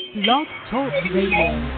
Blog Talk Radio.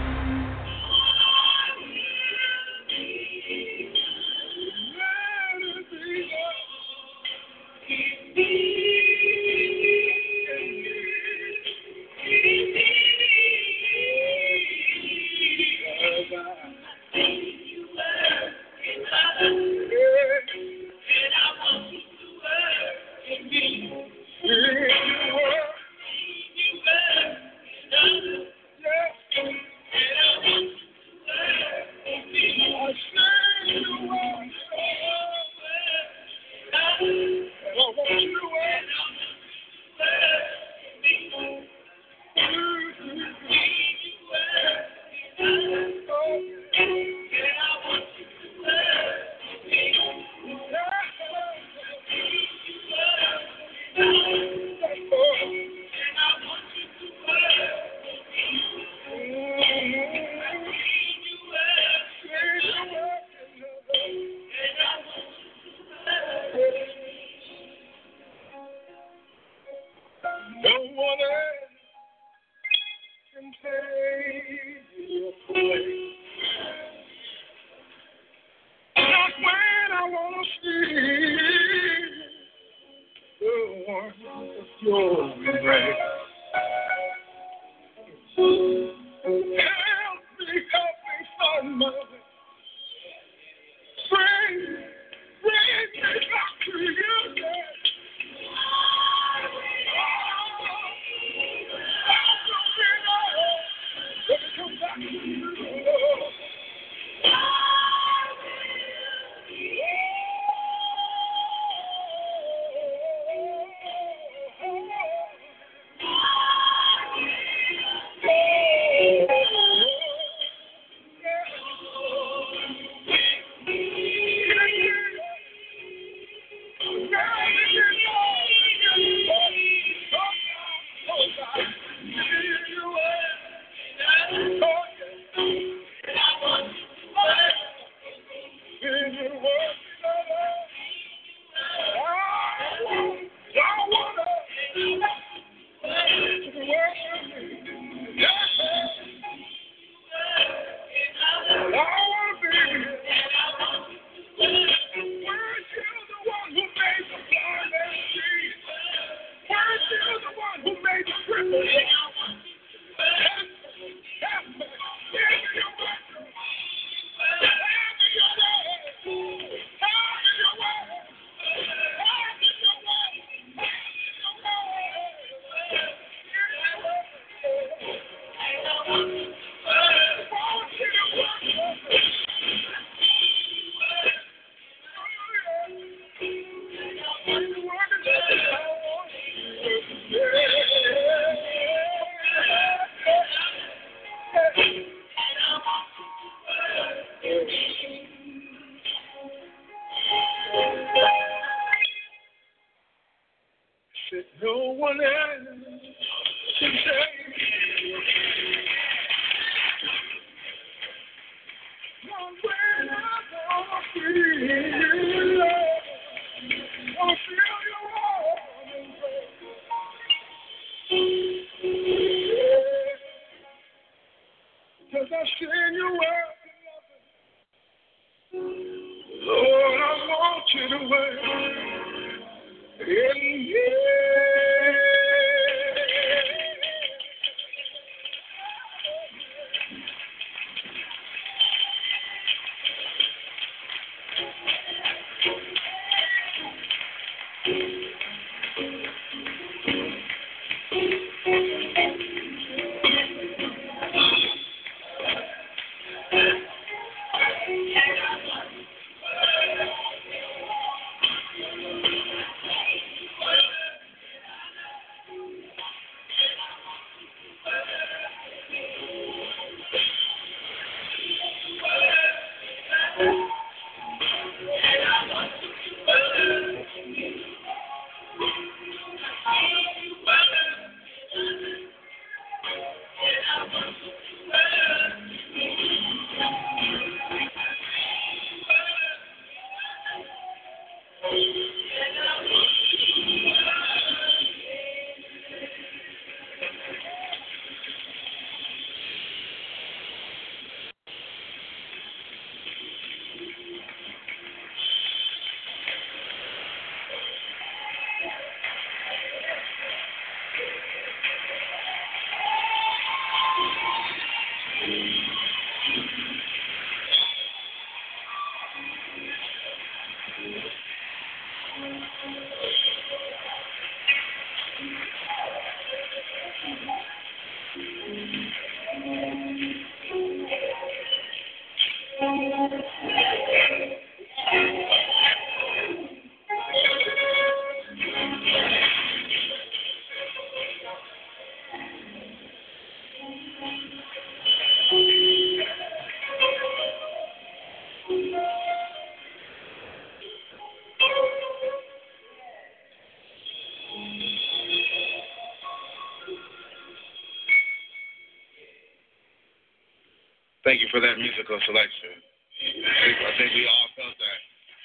Thank you for that musical selection. I think we all felt that.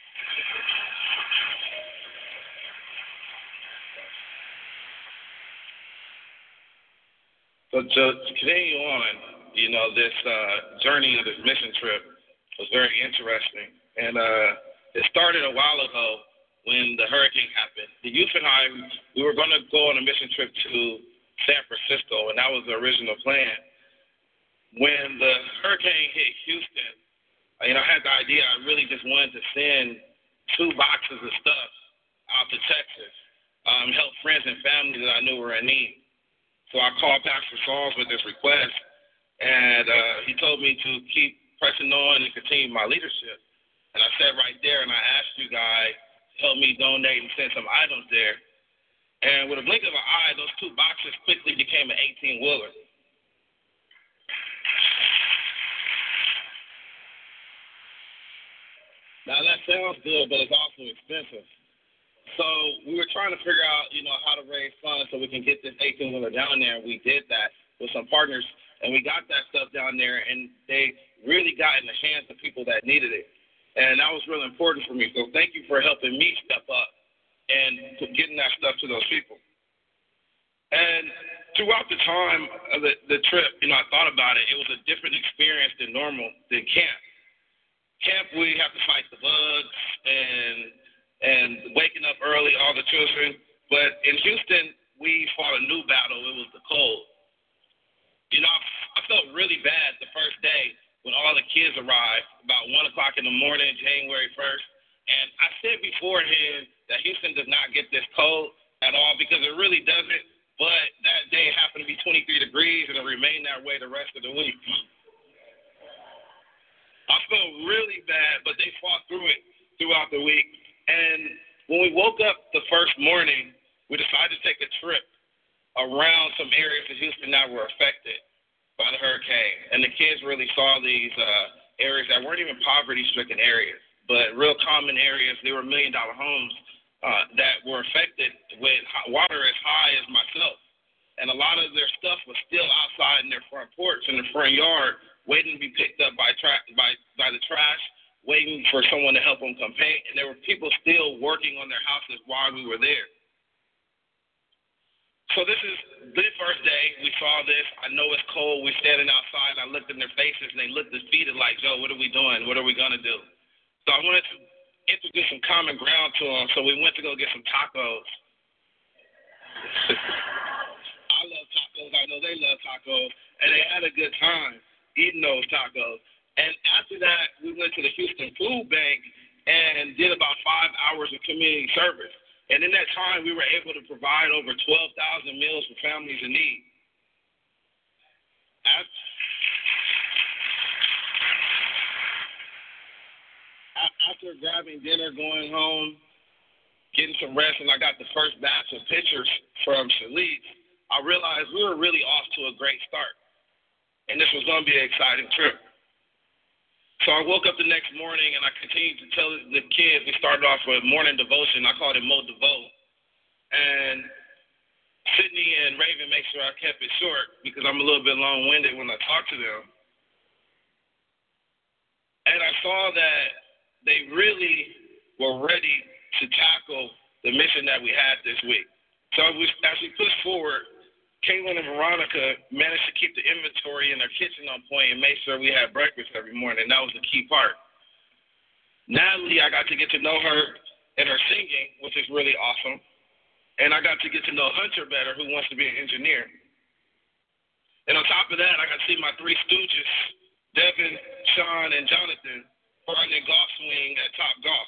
So to continue on, this journey of this mission trip was very interesting. And it started a while ago when the hurricane happened. The youth and I, we were going to go on a mission trip to San Francisco, and that was the original plan. When the hurricane hit Houston, I had the idea. I really just wanted to send 2 boxes of stuff out to Texas, help friends and family that I knew were in need. So I called Pastor Sauls with this request, and he told me to keep pressing on and continue my leadership. And I sat right there, and I asked you guys to help me donate and send some items there. And with a blink of an eye, those 2 boxes quickly became an 18-wheeler. Now, that sounds good, but it's also expensive. So we were trying to figure out, how to raise funds so we can get this 18-wheeler down there, and we did that with some partners, and we got that stuff down there, and they really got in the hands of people that needed it. And that was really important for me. So thank you for helping me step up and to getting that stuff to those people. And throughout the time of the trip, I thought about it. It was a different experience than normal, than camp. Camp, we have to fight the bugs and waking up early, all the children. But in Houston, we fought a new battle. It was the cold. I felt really bad the first day when all the kids arrived, about 1 o'clock in the morning, January 1st. And I said beforehand that Houston does not get this cold at all because it really doesn't. But that day happened to be 23 degrees, and it remained that way the rest of the week. I felt really bad, but they fought through it throughout the week. And when we woke up the first morning, we decided to take a trip around some areas of Houston that were affected by the hurricane. And the kids really saw these areas that weren't even poverty-stricken areas, but real common areas. They were million-dollar homes that were affected with water as high as myself. And a lot of their stuff was still outside in their front porch, in the front yard, waiting to be picked up by the trash, waiting for someone to help them come paint. And there were people still working on their houses while we were there. So this is the first day we saw this. I know it's cold. We're standing outside. I looked in their faces, and they looked defeated like, Joe, what are we doing? What are we going to do? So I wanted to introduce some common ground to them. So we went to go get some tacos. I love tacos. I know they love tacos. And they had a good time eating those tacos. And after that, we went to the Houston Food Bank and did about 5 hours of community service. And in that time, we were able to provide over 12,000 meals for families in need. After grabbing dinner, going home, getting some rest, and I got the first batch of pictures from Shalice, I realized we were really off to a great start. And this was going to be an exciting trip. So I woke up the next morning, and I continued to tell the kids. We started off with morning devotion. I called it Mo Devote. And Sydney and Raven make sure I kept it short because I'm a little bit long-winded when I talk to them. And I saw that they really were ready to tackle the mission that we had this week. So as we pushed forward, Caitlin and Veronica managed to keep the inventory in their kitchen on point and make sure we had breakfast every morning. That was the key part. Natalie, I got to get to know her and her singing, which is really awesome. And I got to get to know Hunter better, who wants to be an engineer. And on top of that, I got to see my 3 stooges, Devin, Sean, and Jonathan, running golf swing at Top Golf.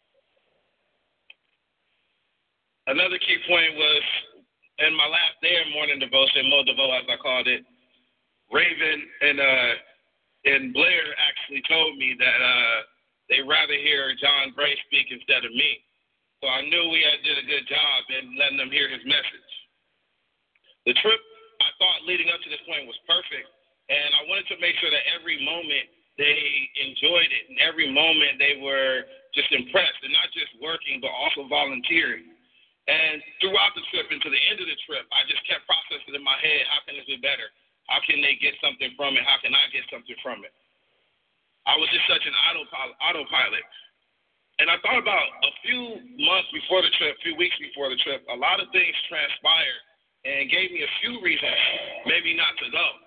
Another key point was, in my last day of morning devotion, Mo Devo, as I called it, Raven and Blair actually told me that they'd rather hear John Bray speak instead of me. So I knew we had did a good job in letting them hear his message. The trip, I thought, leading up to this point was perfect, and I wanted to make sure that every moment they enjoyed it, and every moment they were just impressed, and not just working, but also volunteering. And throughout the trip and to the end of the trip, I just kept processing in my head, how can this be better? How can they get something from it? How can I get something from it? I was just such an autopilot. And I thought about a few months before the trip, a few weeks before the trip, a lot of things transpired and gave me a few reasons maybe not to go.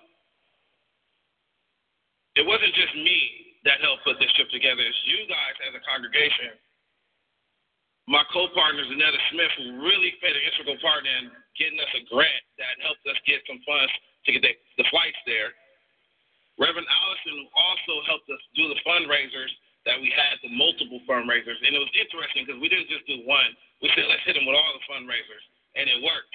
It wasn't just me that helped put this trip together. It's you guys as a congregation. My co-partner, Zanetta Smith, who really played an integral part in getting us a grant that helped us get some funds to get the flights there. Reverend Allison also helped us do the fundraisers that we had, the multiple fundraisers. And it was interesting because we didn't just do one. We said, let's hit them with all the fundraisers. And it worked.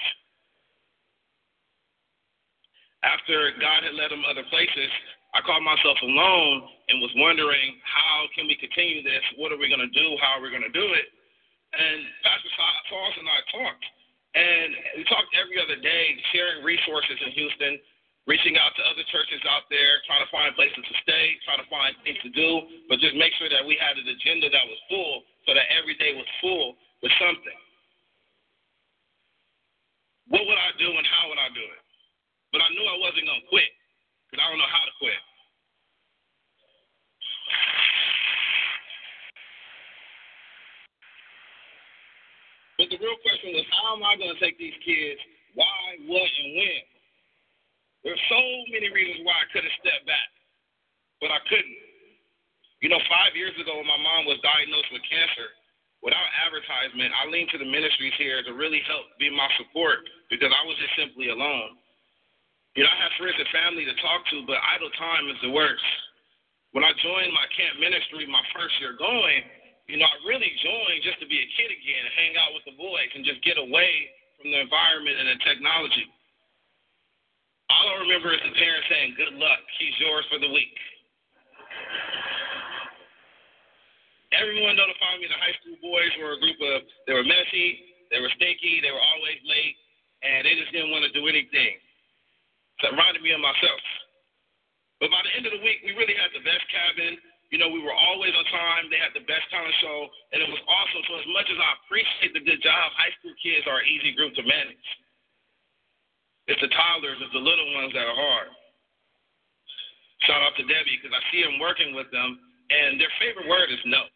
After God had led them other places, I called myself alone and was wondering, how can we continue this? What are we going to do? How are we going to do it? And Pastor Sauls and I talked. And we talked every other day, sharing resources in Houston, reaching out to other churches out there, trying to find places to stay, trying to find things to do, but just make sure that we had an agenda that was full so that every day was full with something. What would I do and how would I do it? But I knew I wasn't going to quit because I don't know how to quit. But the real question was, how am I going to take these kids? Why, what, and when? There's so many reasons why I could have stepped back, but I couldn't. 5 years ago when my mom was diagnosed with cancer, without advertisement, I leaned to the ministries here to really help be my support because I was just simply alone. I have friends and family to talk to, but idle time is the worst. When I joined my camp ministry my first year going, I really joined just to be a kid again and hang out with the boys and just get away from the environment and the technology. All I remember is the parents saying, good luck, he's yours for the week. Everyone notified me the high school boys were a group of, they were messy, they were stinky, they were always late, and they just didn't want to do anything. So it reminded me of myself. But by the end of the week, we really had the best cabin. We were always on time. They had the best talent show, and it was awesome. So as much as I appreciate the good job, high school kids are an easy group to manage. It's the toddlers, it's the little ones that are hard. Shout out to Debbie because I see them working with them, and their favorite word is no.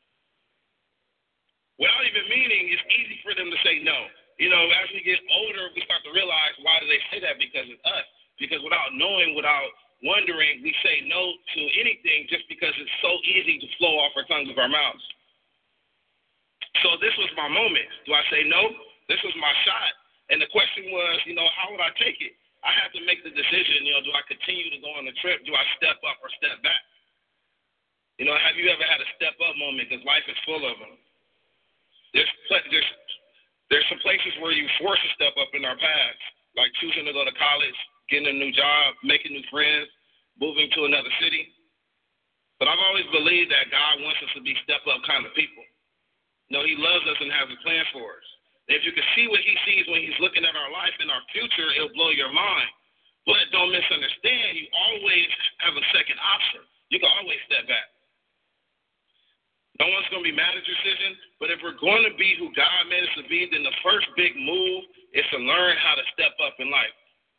Without even meaning, it's easy for them to say no. As we get older, we start to realize why do they say that? Because it's us. Because without knowing, without wondering, we say no to anything just because it's so easy to flow off our tongues of our mouths. So this was my moment. Do I say no? This was my shot. And the question was, how would I take it? I had to make the decision, do I continue to go on the trip? Do I step up or step back? Have you ever had a step up moment? Because life is full of them. There's some places where you force to step up in our past, like choosing to go to college, getting a new job, making new friends, moving to another city. But I've always believed that God wants us to be step up kind of people. He loves us and has a plan for us. If you can see what he sees when he's looking at our life and our future, it'll blow your mind. But don't misunderstand, you always have a second option. You can always step back. No one's going to be mad at your decision, but if we're going to be who God made us to be, then the first big move is to learn how to step up in life.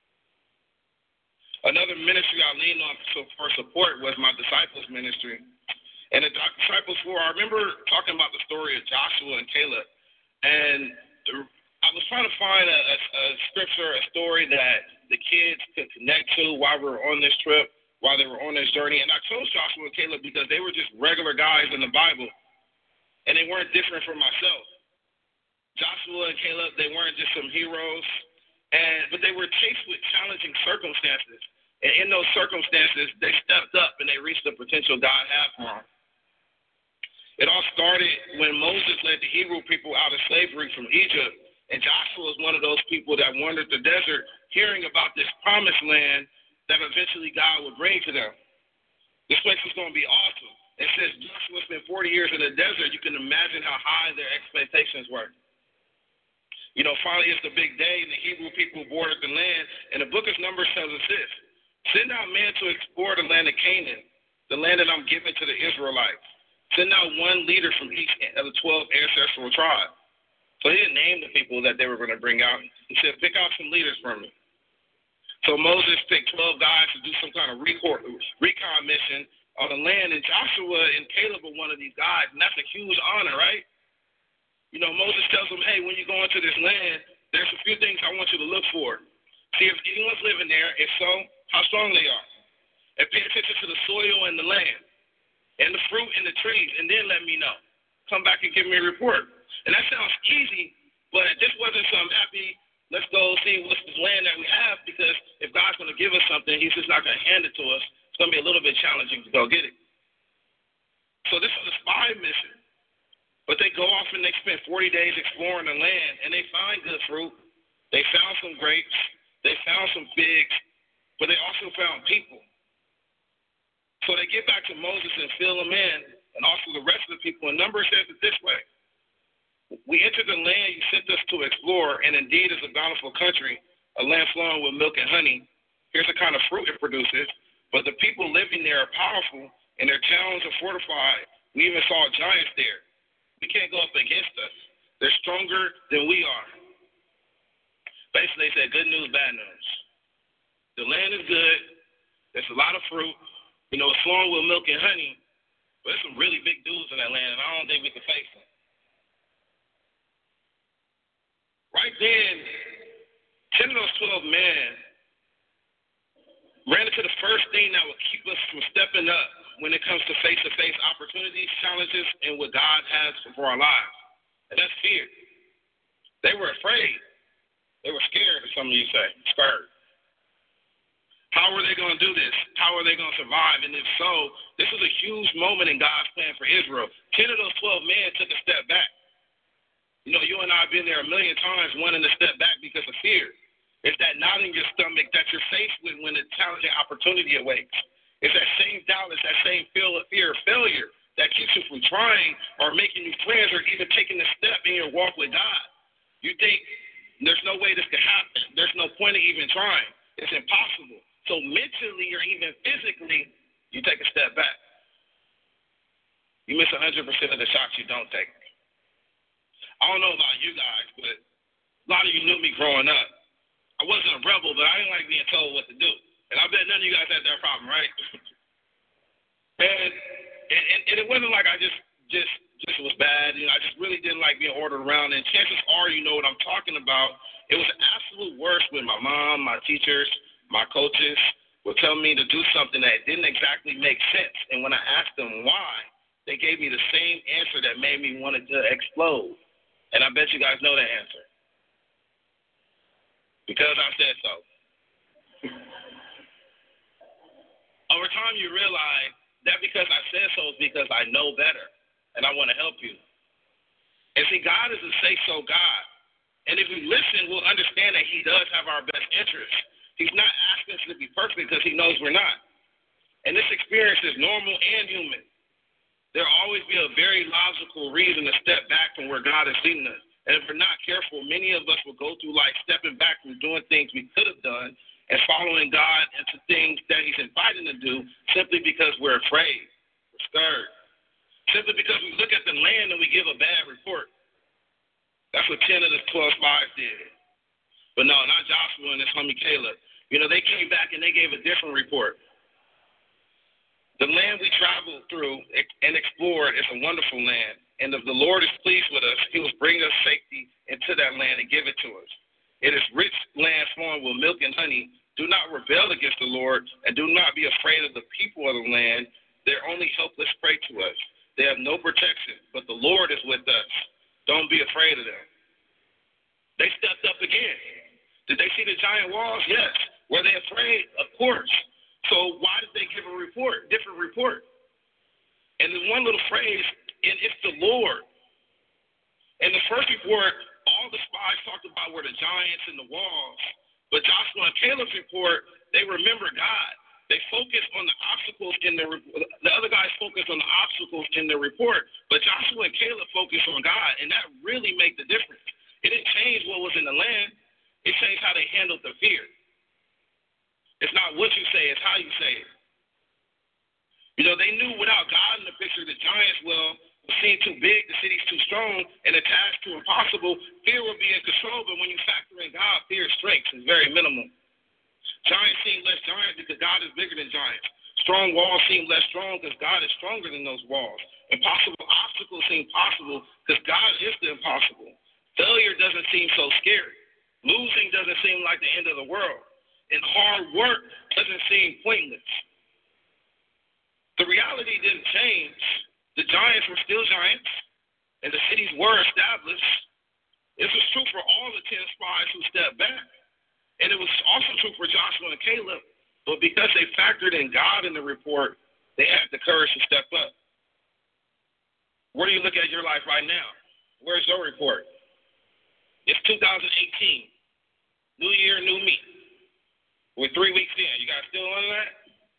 Another ministry I leaned on for support was my disciples ministry. And the disciples I remember talking about the story of Joshua and Caleb, and I was trying to find a scripture, a story that the kids could connect to while we were on this trip, while they were on this journey. And I chose Joshua and Caleb because they were just regular guys in the Bible, and they weren't different from myself. Joshua and Caleb, they weren't just some heroes, but they were faced with challenging circumstances. And in those circumstances, they stepped up and they reached the potential God had for them. It all started when Moses led the Hebrew people out of slavery from Egypt, and Joshua was one of those people that wandered the desert, hearing about this promised land that eventually God would bring to them. This place was going to be awesome. And since Joshua spent 40 years in the desert, you can imagine how high their expectations were. Finally it's the big day, and the Hebrew people boarded the land, and the book of Numbers tells us this: send out men to explore the land of Canaan, the land that I'm giving to the Israelites. Send out one leader from each of the 12 ancestral tribes. So he didn't name the people that they were going to bring out. He said, pick out some leaders from me. So Moses picked 12 guys to do some kind of recon mission on the land, and Joshua and Caleb are one of these guys, and that's a huge honor, right? You know, Moses tells them, hey, when you go into this land, there's a few things I want you to look for. See if anyone's living there, if so, how strong they are. And pay attention to the soil and the land and the fruit and the trees, and then let me know. Come back and give me a report. And that sounds easy, but this wasn't some happy, let's go see what's this land that we have, because if God's going to give us something, he's just not going to hand it to us. It's going to be a little bit challenging to go get it. So this is a spy mission. But they go off and they spend 40 days exploring the land, and they find good fruit. They found some grapes. They found some figs, but they also found people. So they get back to Moses and fill them in, and also the rest of the people. And Numbers says it this way. We entered the land you sent us to explore, and indeed is a bountiful country, a land flowing with milk and honey. Here's the kind of fruit it produces. But the people living there are powerful, and their towns are fortified. We even saw giants there. We can't go up against us. They're stronger than we are. Basically, they said good news, bad news. The land is good. There's a lot of fruit. You know, it's flowing with milk and honey. But there's some really big dudes in that land, and I don't think we can face them. Right then, 10 of those 12 men ran into the first thing that would keep us from stepping up when it comes to face-to-face opportunities, challenges, and what God has for our lives. And that's fear. They were afraid. They were scared, as some of you say, scared. How are they going to do this? How are they going to survive? And if so, this was a huge moment in God's plan for Israel. 10 of those 12 men took a step back. You know, you and I have been there a million times wanting to step back because of fear. It's that knot in your stomach that you're faced with when a challenging opportunity awakes. It's that same doubt, it's that same fear of failure that keeps you from trying or making new plans or even taking a step in your walk with God. You think there's no way this could happen. There's no point in even trying. It's impossible. So mentally or even physically, you take a step back. You miss 100% of the shots you don't take. I don't know about you guys, but a lot of you knew me growing up. I wasn't a rebel, but I didn't like being told what to do. And I bet none of you guys had that problem, right? and it wasn't like I just was bad. You know, I just really didn't like being ordered around. And chances are you know what I'm talking about. It was the absolute worst when my mom, my teachers, my coaches would tell me to do something that didn't exactly make sense. And when I asked them why, they gave me the same answer that made me want to explode. And I bet you guys know that answer. Because I said so. Over time, you realize that because I said so is because I know better, and I want to help you. And see, God is a say-so God. And if we listen, we'll understand that he does have our best interests. He's not asking us to be perfect because he knows we're not. And this experience is normal and human. There will always be a very logical reason to step back from where God is leading us. And if we're not careful, many of us will go through life stepping back from doing things we could have done and following God into things that he's inviting to do simply because we're afraid, we're scared, simply because we look at the land and we give a bad report. That's what 10 of the 12 spies did. But no, not Joshua and his homie Caleb. You know, they came back and they gave a different report. The land we traveled through and explored is a wonderful land. And if the Lord is pleased with us, he will bring us safety into that land and give it to us. It is rich land flowing with milk and honey. Do not rebel against the Lord, and do not be afraid of the people of the land. They're only helpless prey to us. They have no protection, but the Lord is with us. Don't be afraid of them. They stepped up again. Did they see the giant walls? Yes. Were they afraid? Of course. So why did they give a report, different report? And there's one little phrase, and it's the Lord. In the first report, all the spies talked about were the giants and the walls. But Joshua and Caleb's report, they remember God. They focused on the obstacles in the other guys focused on the obstacles in the report. But Joshua and Caleb focused on God, and that really made the difference. It didn't change what was in the land. It changed how they handled the fear. It's not what you say, it's how you say it. You know, they knew without God in the picture, the giants, well, seem too big, the city's too strong, and the task too impossible. Fear will be in control, but when you factor in God, fear's strength is very minimal. Giants seem less giants because God is bigger than giants. Strong walls seem less strong because God is stronger than those walls. Impossible obstacles seem possible because God is the impossible. Failure doesn't seem so scary. Losing doesn't seem like the end of the world. And hard work doesn't seem pointless. The reality didn't change. The giants were still giants, and the cities were established. This was true for all the 10 spies who stepped back. And it was also true for Joshua and Caleb. But because they factored in God in the report, they had the courage to step up. Where do you look at your life right now? Where's your report? It's 2018. New year, new me. We're 3 weeks in. You guys still on that?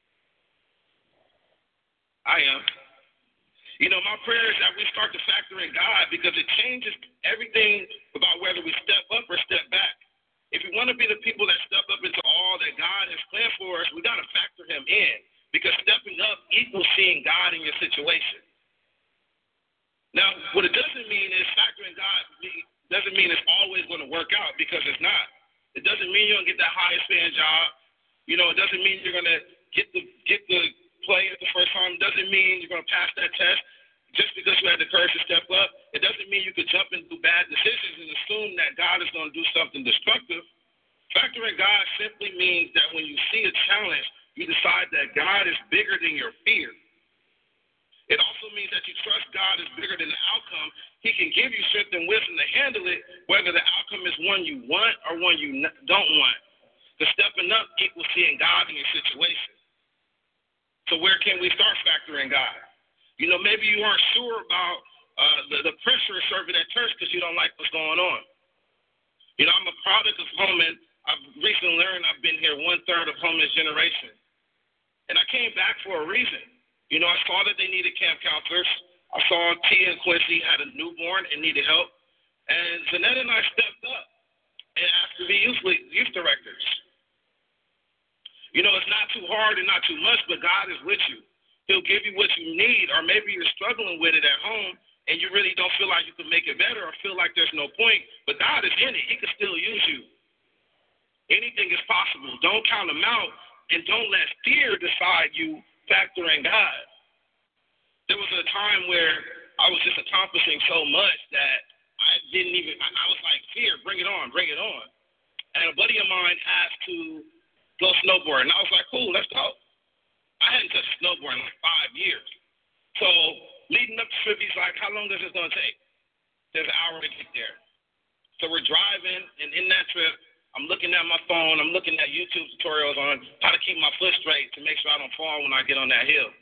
I am. You know, my prayer is that we start to factor in God because it changes everything about whether we step up or step back. If we want to be the people that step up into all that God has planned for us, we got to factor him in because stepping up equals seeing God in your situation. Now, what it doesn't mean is factoring God doesn't mean it's always going to work out because it's not. It doesn't mean you're going to get that highest paying job. You know, it doesn't mean you're going to get the play at the first time. It doesn't mean you're going to pass that test just because you had the courage to step up. It doesn't mean you could jump and do bad decisions and assume that God is going to do something destructive. Factoring God simply means that when you see a challenge, you decide that God is bigger than your fear. It also means that you trust God is bigger than the outcome. He can give you strength and wisdom to handle it, whether the outcome is one you want or one you don't want. Because stepping up equals seeing God in your situation. So where can we start factoring God? You know, maybe you aren't sure about the pressure of serving at church because you don't like what's going on. You know, I'm a product of Holman. I've recently learned I've been here 1/3 of Holman's generation. And I came back for a reason. You know, I saw that they needed camp counselors. I saw Tia and Quincy had a newborn and needed help. And Zanette and I stepped up and asked to be youth directors. You know, it's not too hard and not too much, but God is with you. He'll give you what you need, or maybe you're struggling with it at home and you really don't feel like you can make it better or feel like there's no point, but God is in it. He can still use you. Anything is possible. Don't count them out, and don't let fear decide you. Factor in God. There was a time where I was just accomplishing so much that I was like, fear, bring it on, bring it on. And a buddy of mine asked to go snowboard, and I was like, cool, let's go. I hadn't touched a snowboard in like 5 years. So leading up to trip, he's like, how long is this going to take? There's an hour to get there. So we're driving, and in that trip, I'm looking at my phone. I'm looking at YouTube tutorials on how to keep my foot straight to make sure I don't fall when I get on that hill.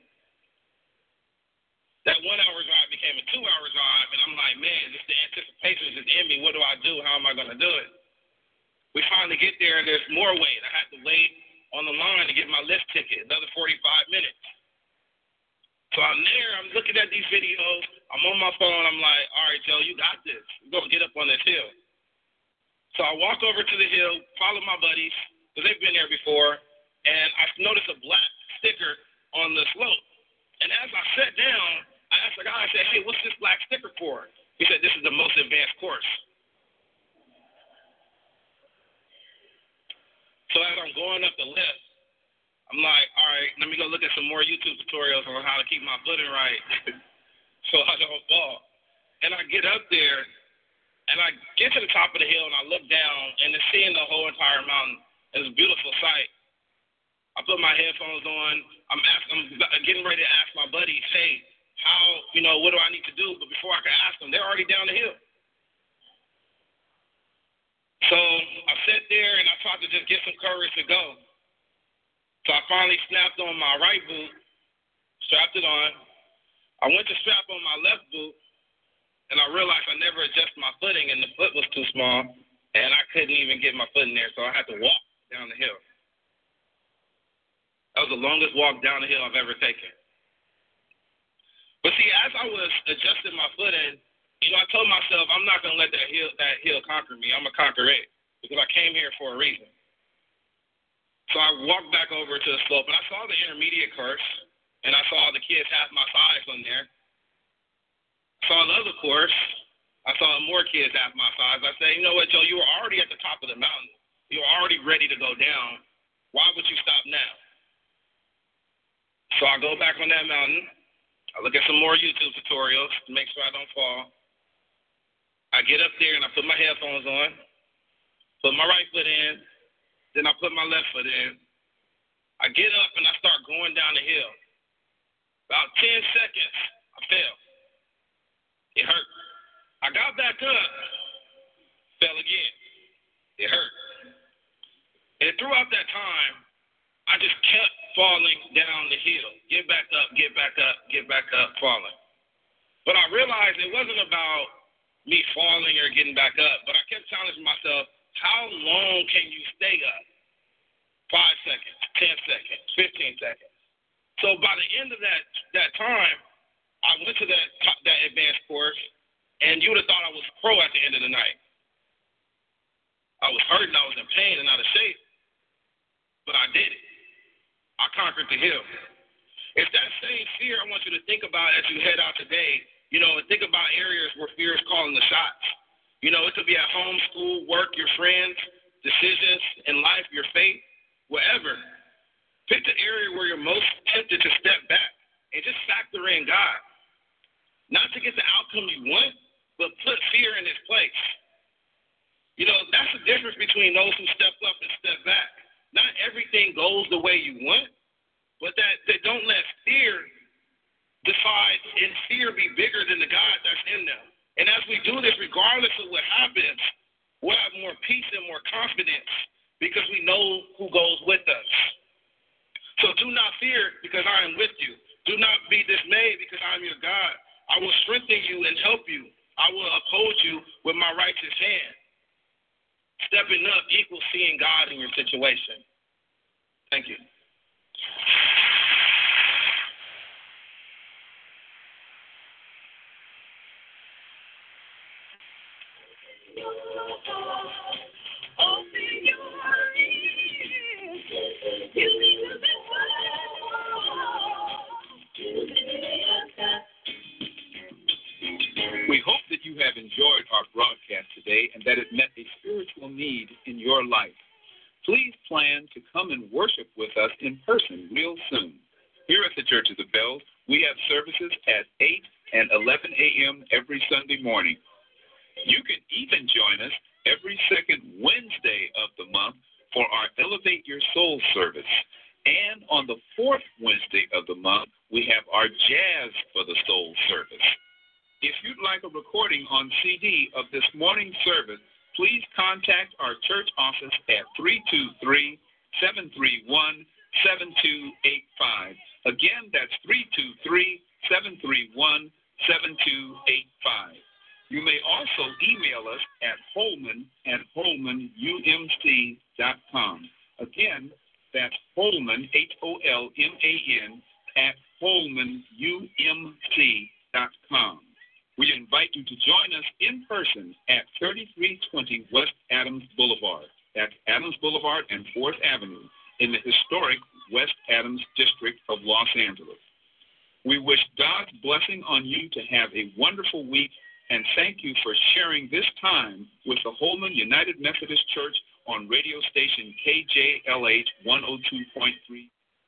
That 1 hour drive became a 2 hour drive, and I'm like, man, just the anticipation is in me. What do I do? How am I going to do it? We finally get there, and there's more wait. I had to wait on the line to get my lift ticket, another 45 minutes. So I'm there. I'm looking at these videos. I'm on my phone. I'm like, all right, Joe, you got this. We're going to get up on this hill. So I walk over to the hill, follow my buddies, because they've been there before, and I noticed a black sticker on the slope. And as I sat down, I asked the guy, I said, hey, what's this black sticker for? He said, this is the most advanced course. So as I'm going up the lift, I'm like, all right, let me go look at some more YouTube tutorials on how to keep my footing right so I don't fall. And I get up there, and I get to the top of the hill, and I look down, and it's seeing the whole entire mountain. It's a beautiful sight. I put my headphones on. I'm getting ready to ask my buddies, hey, what do I need to do? But before I can ask them, they're already down the hill. So I sat there, and I tried to just get some courage to go. So I finally snapped on my right boot, strapped it on. I went to strap on my left boot, and I realized I never adjusted my footing, and the foot was too small, and I couldn't even get my foot in there, so I had to walk down the hill. That was the longest walk down the hill I've ever taken. But see, as I was adjusting my footing, I told myself I'm not going to let that hill conquer me. I'm going to conquer it because I came here for a reason. So I walked back over to the slope, and I saw the intermediate course, and I saw the kids half my size on there. Saw the other course. I saw more kids half my size. I said, you know what, Joe, you were already at the top of the mountain. You were already ready to go down. Why would you stop now? So I go back on that mountain. I look at some more YouTube tutorials to make sure I don't fall. I get up there and I put my headphones on, put my right foot in, then I put my left foot in. I get up and I start going down the hill. About 10 seconds, I fell. It hurt. I got back up, fell again. It hurt. And throughout that time, I just kept falling down the hill. Get back up, get back up, get back up, falling. But I realized it wasn't about me falling or getting back up, but I kept challenging myself, how long can you stay up? 5 seconds, 10 seconds, 15 seconds. So by the end of that time, I went to that advanced course, and you would have thought I was pro at the end of the night. I was hurting, I was in pain and out of shape, but I did it. I conquered the hill. It's that same fear I want you to think about as you head out today. Think about areas where fear is calling the shots. It could be at home, school, work, your friends, decisions in life, your faith, wherever. Pick the area where you're most tempted to step back and just factor in God. Not to get the outcome you want, but put fear in its place. That's the difference between those who step up and step back. Not everything goes the way you want, but that don't let fear decide and fear be bigger than the God that's in them. And as we do this, regardless of what happens, we'll have more peace and more confidence because we know who goes with us. So do not fear because I am with you. Do not be dismayed because I am your God. I will strengthen you and help you. I will uphold you with my righteous hand. Stepping up equals seeing God in your situation. Thank you. We hope that you have enjoyed our broadcast today and that it met a spiritual need in your life. Please plan to come and worship with us in person real soon. Here at the Church of the Bells, we have services at 8 and 11 a.m. every Sunday morning. You can even join us every second Wednesday of the month for our Elevate Your Soul service. And on the fourth Wednesday of the month, we have our Jazz for the Soul service. If you'd like a recording on CD of this morning's service, please contact our church office at 323-731-7285. Again, that's 323-731-7285. You may also email us at holman@holmanumc.com. Again, that's Holman, Holman, at holmanumc.com. We invite you to join us in person at 3320 West Adams Boulevard. That's Adams Boulevard and 4th Avenue in the historic West Adams District of Los Angeles. We wish God's blessing on you to have a wonderful week, and thank you for sharing this time with the Holman United Methodist Church on radio station KJLH 102.3.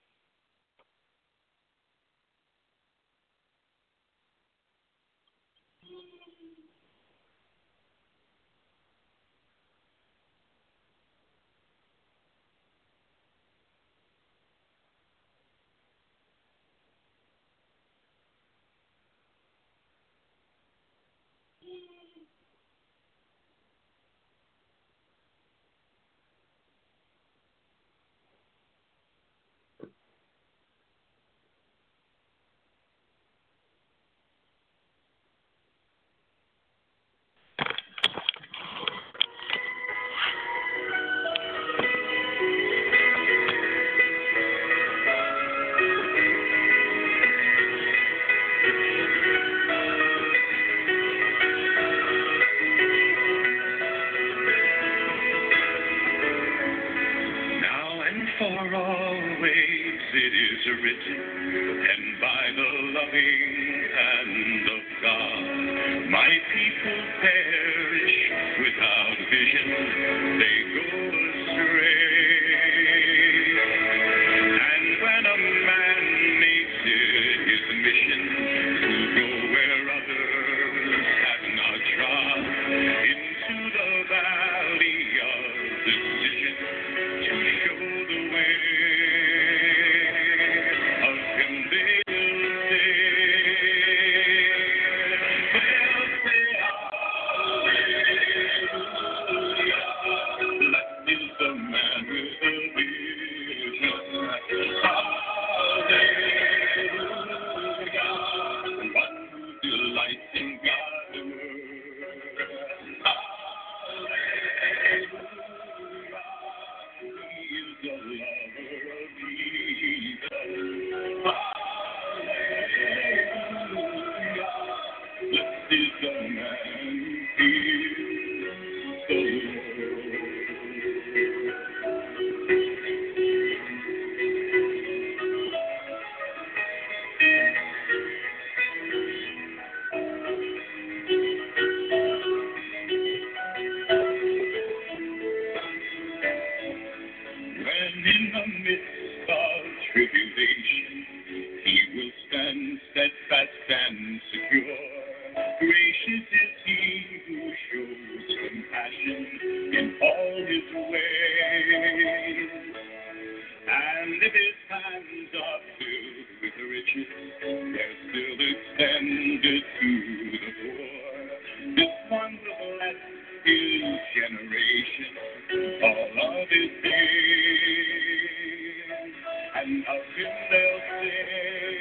written, and by the loving hand of God, my people perish without vision, they go astray. And when a man And if his hands are filled with riches, they're still extended to the poor. This one will bless his generation, all of his days, and of him they'll say,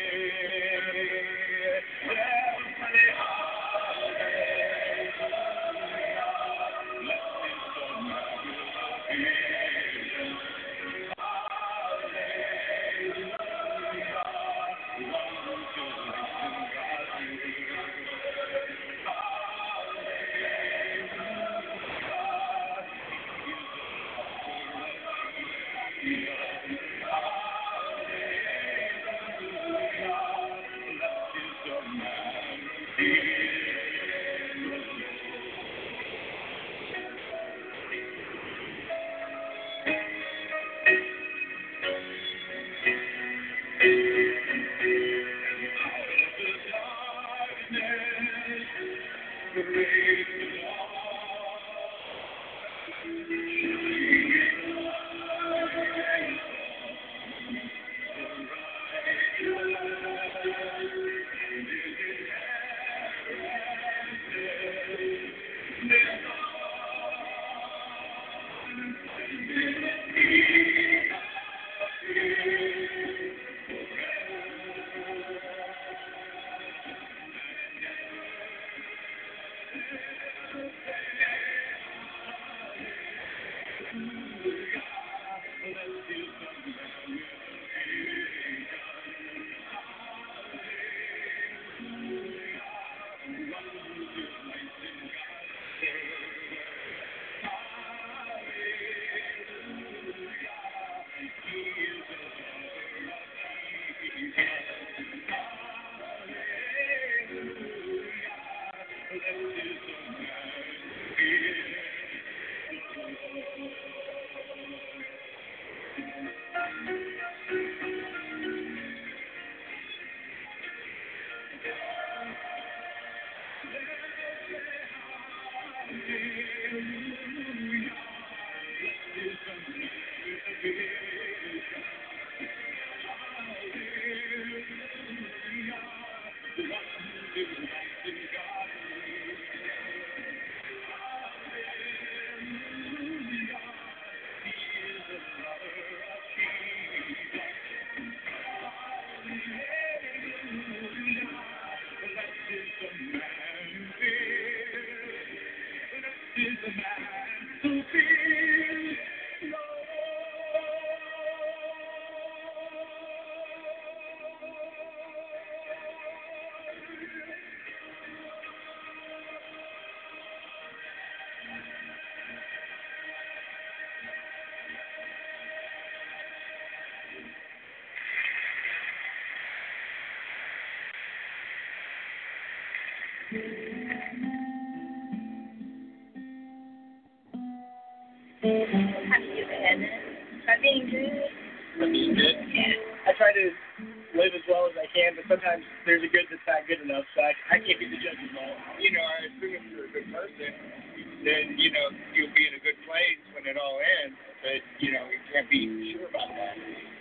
How do you heaven? By being good. By being good? Yeah. I try to live as well as I can, but sometimes there's a good that's not good enough, so I can't be the judge of all. You know, I assume if you're a good person, then, you know, you'll be in a good place when it all ends, but, you know, you can't be sure about that.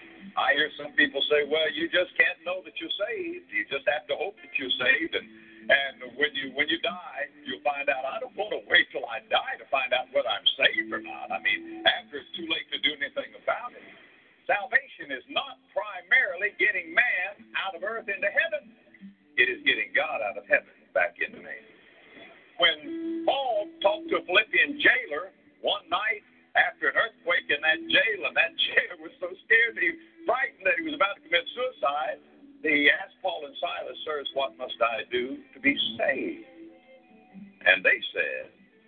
I hear some people say, well, you just can't know that you're saved. You just have to hope that you're saved. And when you die, you'll find out. I don't want to wait till I die to find out whether I'm saved or not. I mean, after it's too late to do anything about it. Salvation is not primarily getting man out of earth into heaven. It is getting God out of heaven back into man. When Paul talked to a Philippian jailer one night after an earthquake in that jail, and that jailer was so scared that he frightened that he was about to commit suicide, he asked Paul and Silas, sirs, what must I do to be saved? And they said,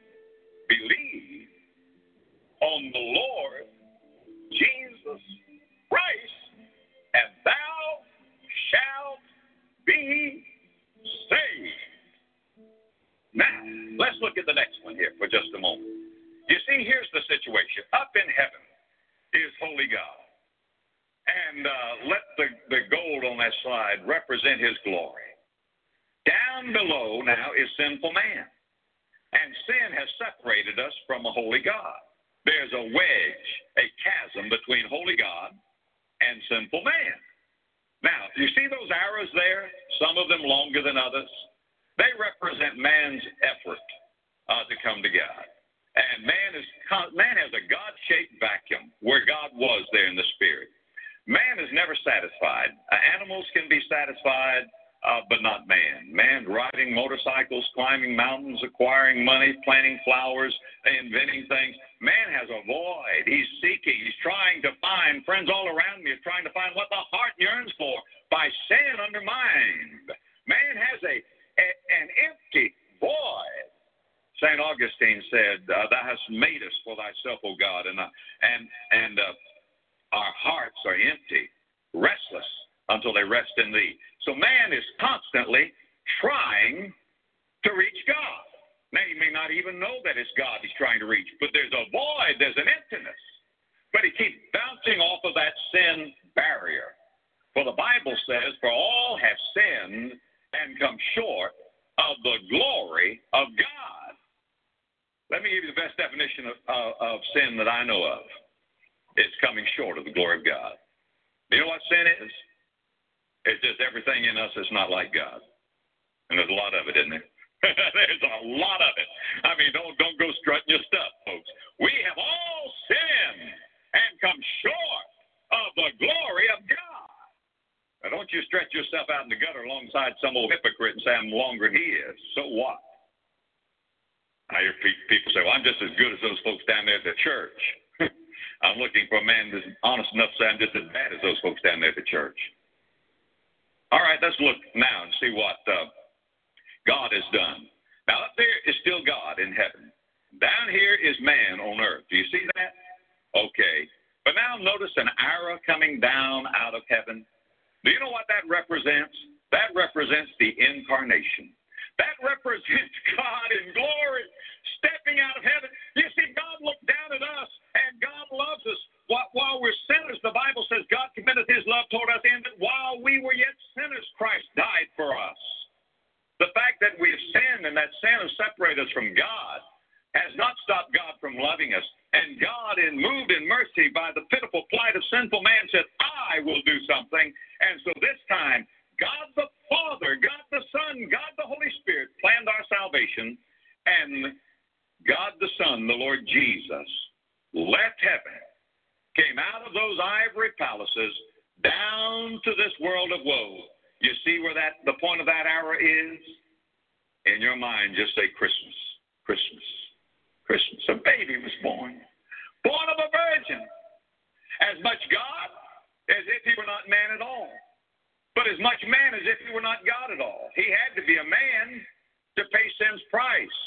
believe on the Lord Jesus Christ, and thou shalt be saved. Now, let's look at the next one here for just a moment. You see, here's the situation. Up in heaven is holy God. And let the gold on that slide represent his glory. Down below now is sinful man. And sin has separated us from a holy God. There's a wedge, a chasm between holy God and sinful man. Now, you see those arrows there? Some of them longer than others. They represent man's effort to come to God. And man has a God-shaped vacuum where God was there in the spirit. Man is never satisfied. Animals can be satisfied, but not man. Man riding motorcycles, climbing mountains, acquiring money, planting flowers, inventing things. Man has a void. He's seeking. He's trying to find. Friends all around me are trying to find what the heart yearns for by sin undermined. Man has an empty void. St. Augustine said, "Thou hast made us for thyself, O God, and our hearts are empty, restless until they rest in thee." So man is constantly trying to reach God. Now, you may not even know that it's God he's trying to reach, but there's a void, there's an emptiness. But he keeps bouncing off of that sin barrier. For the Bible says, "For all have sinned and come short of the glory of God." Let me give you the best definition of sin that I know of. It's coming short of the glory of God. Do you know what sin is? It's just everything in us that's not like God. And there's a lot of it, isn't there? There's a lot of it. I mean, don't go strutting your stuff, folks. We have all sinned and come short of the glory of God. Now, don't you stretch yourself out in the gutter alongside some old hypocrite and say, "I'm longer than he is." So what? I hear people say, "Well, I'm just as good as those folks down there at the church." I'm looking for a man that's honest enough to say I'm just as bad as those folks down there at the church. All right, let's look now and see what God has done. Now, up there is still God in heaven. Down here is man on earth. Do you see that? Okay. But now notice an arrow coming down out of heaven. Do you know what that represents? That represents the incarnation. That represents God in glory, stepping out of heaven. You see, God looked down at us, and God loves us. While we're sinners, the Bible says God commendeth his love toward us in that while we were yet sinners, Christ died for us. The fact that we have sinned and that sin has separated us from God has not stopped God from loving us. And God, moved in mercy by the pitiful plight of sinful man, said, "I will do something." And so this time, God the Father, God the Son, God the Holy Spirit planned our salvation, and God the Son, the Lord Jesus, left heaven, came out of those ivory palaces down to this world of woe. You see where the point of that arrow is? In your mind, just say Christmas, Christmas, Christmas. A baby was born of a virgin. As much God as if he were not man at all, but as much man as if he were not God at all. He had to be a man to pay sin's price.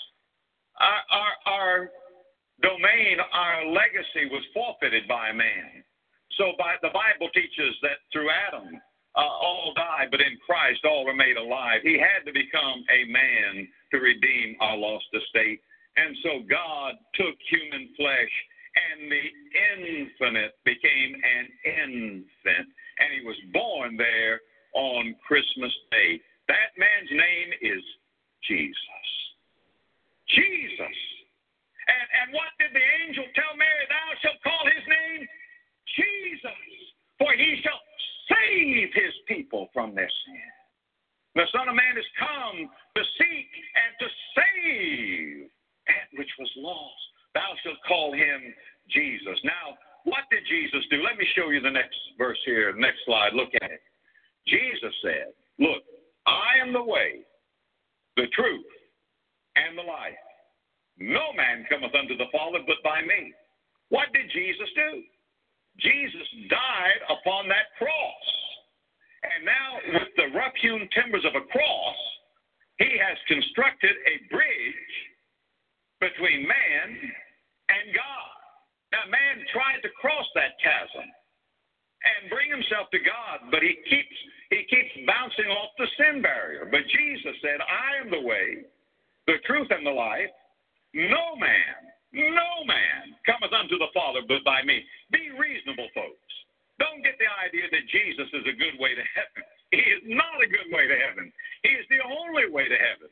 Our domain, our legacy was forfeited by a man. So the Bible teaches that through Adam, all died, but in Christ all were made alive. He had to become a man to redeem our lost estate. And so God took human flesh, and the infinite became an infant, and he was born there on Christmas Day. That man's name is Jesus. Jesus. And what did the angel tell Mary? "Thou shalt call his name Jesus, for he shall save his people from their sin." The Son of Man has come to seek and to save that which was lost. Thou shalt call him Jesus. Now, what did Jesus do? Let me show you the next verse here, next slide. Look at it. Jesus said, "Look, I am the way, the truth, and the life. No man cometh unto the Father but by me." What did Jesus do? Jesus died upon that cross. And now, with the rough-hewn timbers of a cross, he has constructed a bridge between man and God. Now, man tried to cross that chasm and bring himself to God, but he keeps bouncing off the sin barrier. But Jesus said, "I am the way, the truth, and the life. No man cometh unto the Father but by me." Be reasonable, folks. Don't get the idea that Jesus is a good way to heaven. He is not a good way to heaven. He is the only way to heaven.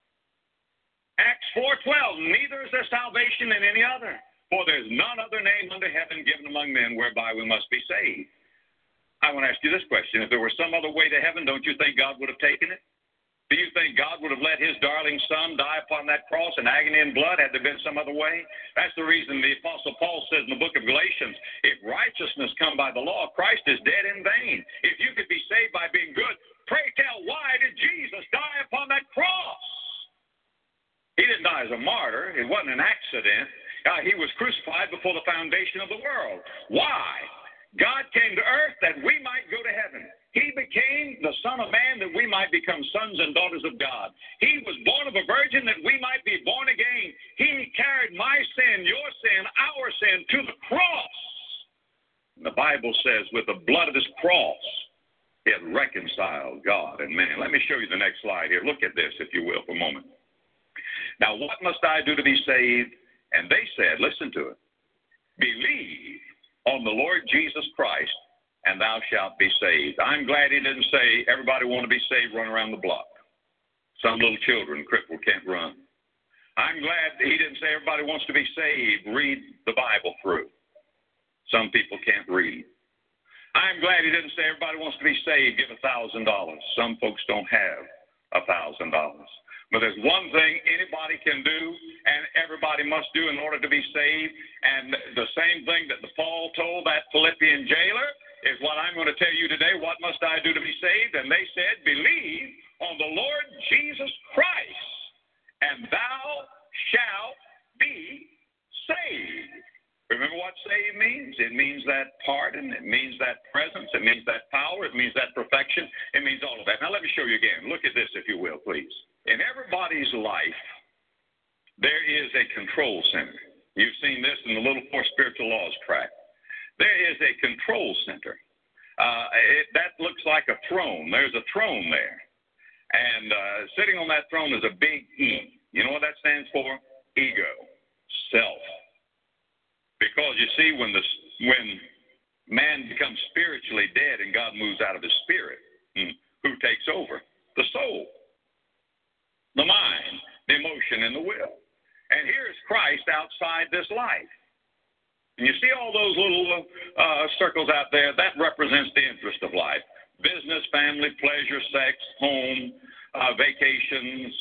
Acts 4:12, "Neither is there salvation in any other, for there is none other name under heaven given among men whereby we must be saved." I want to ask you this question. If there were some other way to heaven, don't you think God would have taken it? Do you think God would have let his darling son die upon that cross in agony and blood had there been some other way? That's the reason the Apostle Paul says in the book of Galatians, if righteousness come by the law, Christ is dead in vain. If you could be saved by being good, pray tell, why did Jesus die upon that cross? He didn't die as a martyr. It wasn't an accident. He was crucified before the foundation of the world. Why? God came to earth that we might go to heaven. He became the Son of Man that we might become sons and daughters of God. He was born of a virgin that we might be born again. He carried my sin, your sin, our sin to the cross. And the Bible says with the blood of his cross, he had reconciled God and man. Let me show you the next slide here. Look at this, if you will, for a moment. Now, what must I do to be saved? And they said, listen to it, believe on the Lord Jesus Christ, and thou shalt be saved. I'm glad he didn't say everybody want to be saved, run around the block. Some little children, crippled, can't run. I'm glad he didn't say everybody wants to be saved, read the Bible through. Some people can't read. I'm glad he didn't say everybody wants to be saved, give $1,000. Some folks don't have $1,000. But there's one thing anybody can do and everybody must do in order to be saved. And the same thing that Paul told that Philippian jailer is what I'm going to tell you today. What must I do to be saved? And they said, believe on the Lord Jesus Christ, and thou shalt be saved. Remember what saved means? It means that pardon. It means that presence. It means that power. It means that perfection. It means all of that. Now let me show you again. Look at this, if you will, please. In everybody's life, there is a control center. You've seen this in the Little Four Spiritual Laws tract. There is a control center. That looks like a throne. There's a throne there. And sitting on that throne is a big E. You know what that stands for? Ego. Self. Because you see, when man becomes spiritually dead and God moves out of his spirit, who takes over? The soul. The mind, the emotion, and the will. And here's Christ outside this life. And you see all those little circles out there? That represents the interest of life. Business, family, pleasure, sex, home, vacations,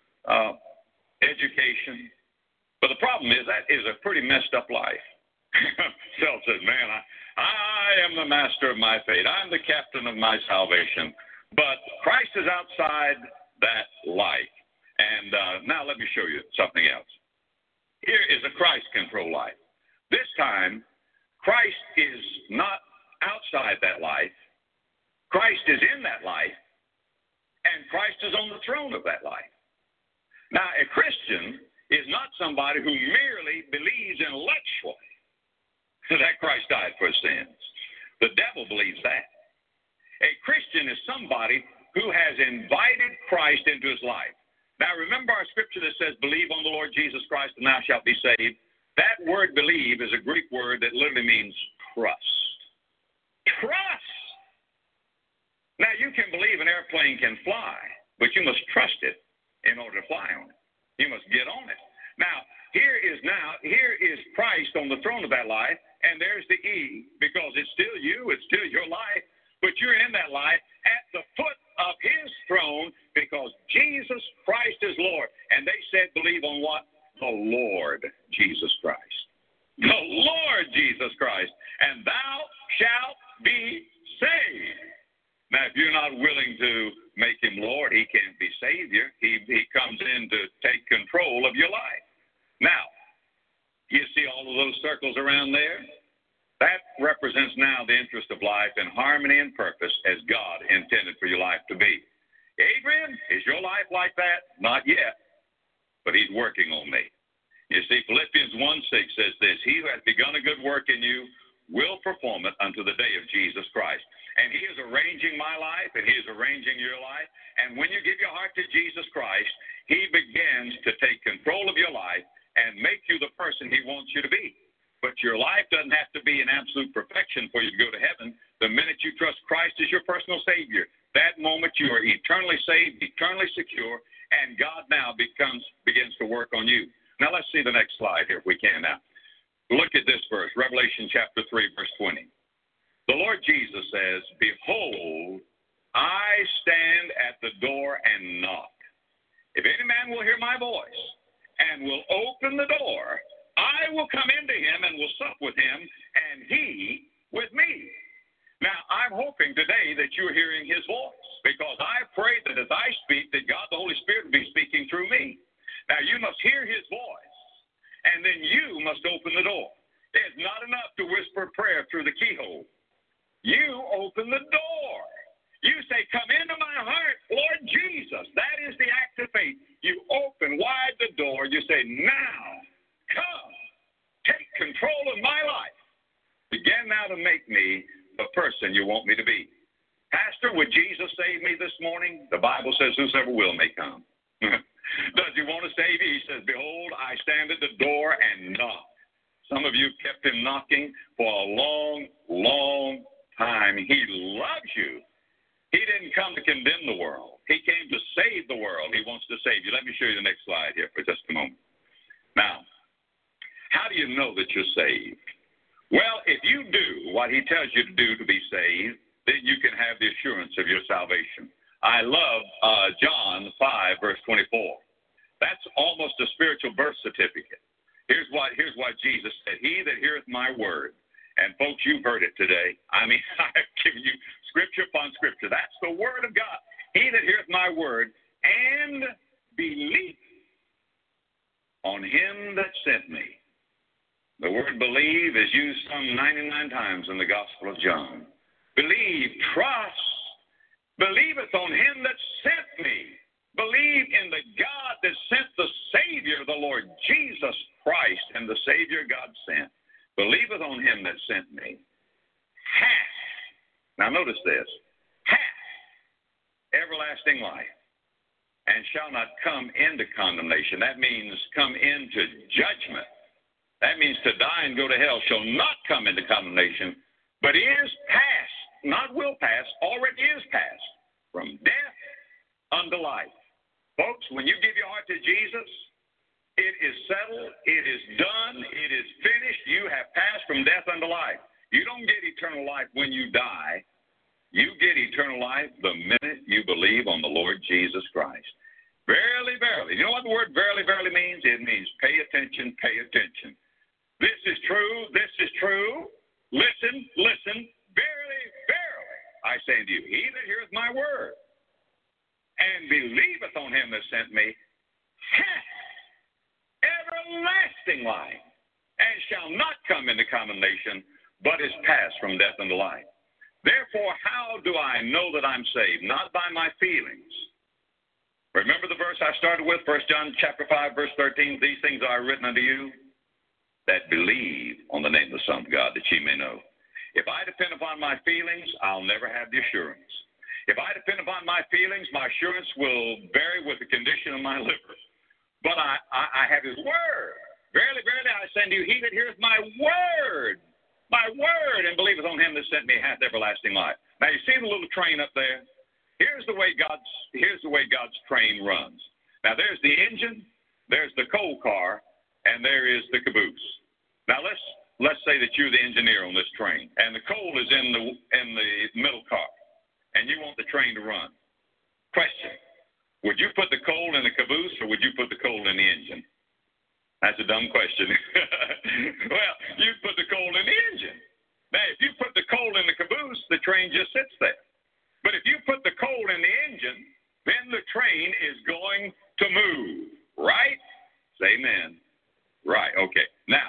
education. But the problem is that is a pretty messed up life. Self says, man, I am the master of my fate. I'm the captain of my salvation. But Christ is outside that life. And now let me show you something else. Here is a Christ-controlled life. This time, Christ is not outside that life. Christ is in that life, and Christ is on the throne of that life. Now, a Christian is not somebody who merely believes intellectually that Christ died for his sins. The devil believes that. A Christian is somebody who has invited Christ into his life. Now, remember our scripture that says, believe on the Lord Jesus Christ and thou shalt be saved. That word believe is a Greek word that literally means trust. Trust! Now, you can believe an airplane can fly, but you must trust it in order to fly on it. You must get on it. Now, here is Christ on the throne of that life, and there's the E, because it's still you, it's still your life, but you're in that life at the foot of his throne because Jesus Christ is Lord. And they said, believe on what? The Lord Jesus Christ. The Lord Jesus Christ. And thou shalt be saved. Now, if you're not willing to make him Lord, he can't be Savior. He comes in to take control of your life. Now, you see all of those circles around there? That represents now the interest of life in harmony and purpose as God intended for your life to be. Adrian, is your life like that? Not yet, but he's working on me. You see, Philippians 1:6 says this, he who hath begun a good work in you will perform it unto the day of Jesus Christ. And he is arranging my life, and he is arranging your life. And when you give your heart to Jesus Christ, he begins to take control of your life and make you the person he wants you to be. But your life doesn't have to be in absolute perfection for you to go to heaven. The minute you trust Christ as your personal Savior, that moment you are eternally saved, eternally secure, and God now begins to work on you. Now let's see the next slide here if we can now. Look at this verse, Revelation chapter 3, verse 20. The Lord Jesus says, behold, I stand at the door and knock. If any man will hear my voice and will open the door, I will come into him and will sup with him, and he with me. Now, I'm hoping today that you're hearing his voice, because I pray that as I speak, that God the Holy Spirit will be speaking through me. Now, you must hear his voice, and then you must open the door. It's not enough to whisper prayer through the keyhole. You open the door. You say, come into my heart, Lord Jesus. That is the act of faith. You open wide the door. You say, now, come, take control of my life. Begin now to make me the person you want me to be. Pastor, would Jesus save me this morning? The Bible says, whosoever will may come. Does he want to save you? He says, behold, I stand at the door and knock. Some of you kept him knocking for a long, long time. He loves you. He didn't come to condemn the world. He came to save the world. He wants to save you. Let me show you the next slide here for just a moment. Now, how do you know that you're saved? Well, if you do what he tells you to do to be saved, then you can have the assurance of your salvation. I love John 5, verse 24. That's almost a spiritual birth certificate. Here's what Jesus said. He that heareth my word. And folks, you've heard it today. I mean, I've given you scripture upon scripture. That's the word of God. He that heareth my word and believe on him that sent me. The word believe is used some 99 times in the Gospel of John. Believe, trust, believeth on him that sent me. Believe in the God that sent the Savior, the Lord Jesus Christ, and the Savior God sent. Believeth on him that sent me. Hath, now notice this, hath everlasting life, and shall not come into condemnation. That means come into judgment. That means to die and go to hell. Shall not come into condemnation, but is passed, not will pass, already is passed, from death unto life. Folks, when you give your heart to Jesus, it is settled, it is done, it is finished. You have passed from death unto life. You don't get eternal life when you die. You get eternal life the minute you believe on the Lord Jesus Christ. Verily, verily. You know what the word verily, verily means? It means pay attention, pay attention. This is true, this is true. Listen, listen. Verily, verily, I say unto you, he that heareth my word and believeth on him that sent me hath everlasting life, and shall not come into condemnation, but is passed from death unto life. Therefore, how do I know that I'm saved? Not by my feelings. Remember the verse I started with, 1 John chapter 5, verse 13, these things are written unto you that believe on the name of the Son of God, that ye may know. If I depend upon my feelings, I'll never have the assurance. If I depend upon my feelings, my assurance will vary with the condition of my liver. But I have his word. Verily, verily, I say unto you, he that heareth my word, and believeth on him that sent me hath everlasting life. Now, you see the little train up there? Here's the way God's train runs. Now, there's the engine, there's the coal car, and there is the caboose. Now, let's say that you're the engineer on this train, and the coal is in the middle car, and you want the train to run. Question. Would you put the coal in the caboose, or would you put the coal in the engine? That's a dumb question. Well, you put the coal in the engine. Now, if you put the coal in the caboose, the train just sits there. But if you put the coal in the engine, then the train is going to move. Right? Say amen. Right, okay. Now,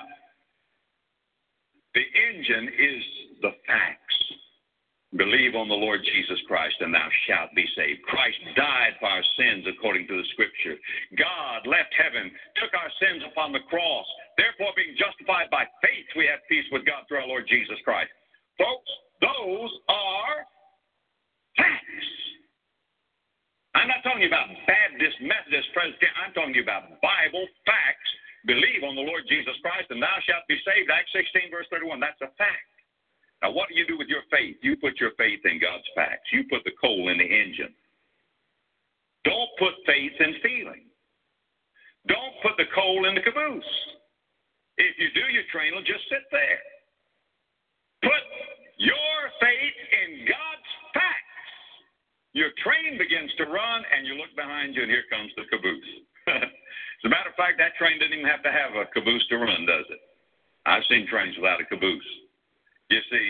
the engine is the facts. Believe on the Lord Jesus Christ, and thou shalt be saved. Christ died for our sins according to the Scripture. God left heaven, took our sins upon the cross. Therefore, being justified by faith, we have peace with God through our Lord Jesus Christ. Folks, those are facts. I'm not talking about Baptist, Methodist, Presbyterian. I'm talking about Bible facts. Believe on the Lord Jesus Christ, and thou shalt be saved. Acts 16, verse 31. That's a fact. Now, what do you do with your faith? You put your faith in God's facts. You put the coal in the engine. Don't put faith in feeling. Don't put the coal in the caboose. If you do, your train will just sit there. Put your faith in God's facts, your train begins to run, and you look behind you, and here comes the caboose. As a matter of fact, that train didn't even have to have a caboose to run, does it? I've seen trains without a caboose. You see,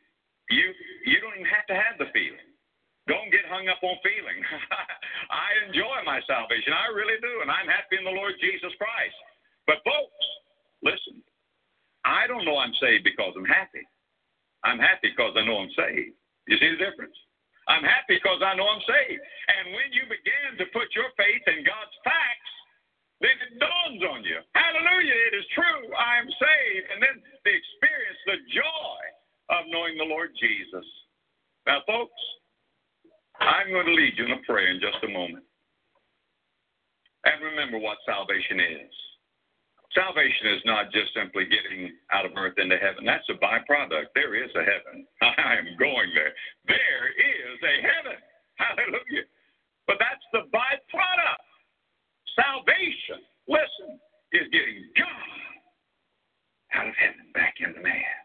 you don't even have to have the feeling. Don't get hung up on feeling. I enjoy my salvation. I really do, and I'm happy in the Lord Jesus Christ. But folks, listen, I don't know I'm saved because I'm happy. I'm happy because I know I'm saved. You see the difference? I'm happy because I know I'm saved. And when you begin to put your faith in God's facts, then it dawns on you. Hallelujah, it is true. I am saved. And then they experience the joy of knowing the Lord Jesus. Now, folks, I'm going to lead you in a prayer in just a moment. And remember what salvation is. Salvation is not just simply getting out of earth into heaven. That's a byproduct. There is a heaven. I am going there. There is a heaven. Hallelujah. But that's the byproduct. Salvation, listen, is getting God out of heaven back into man.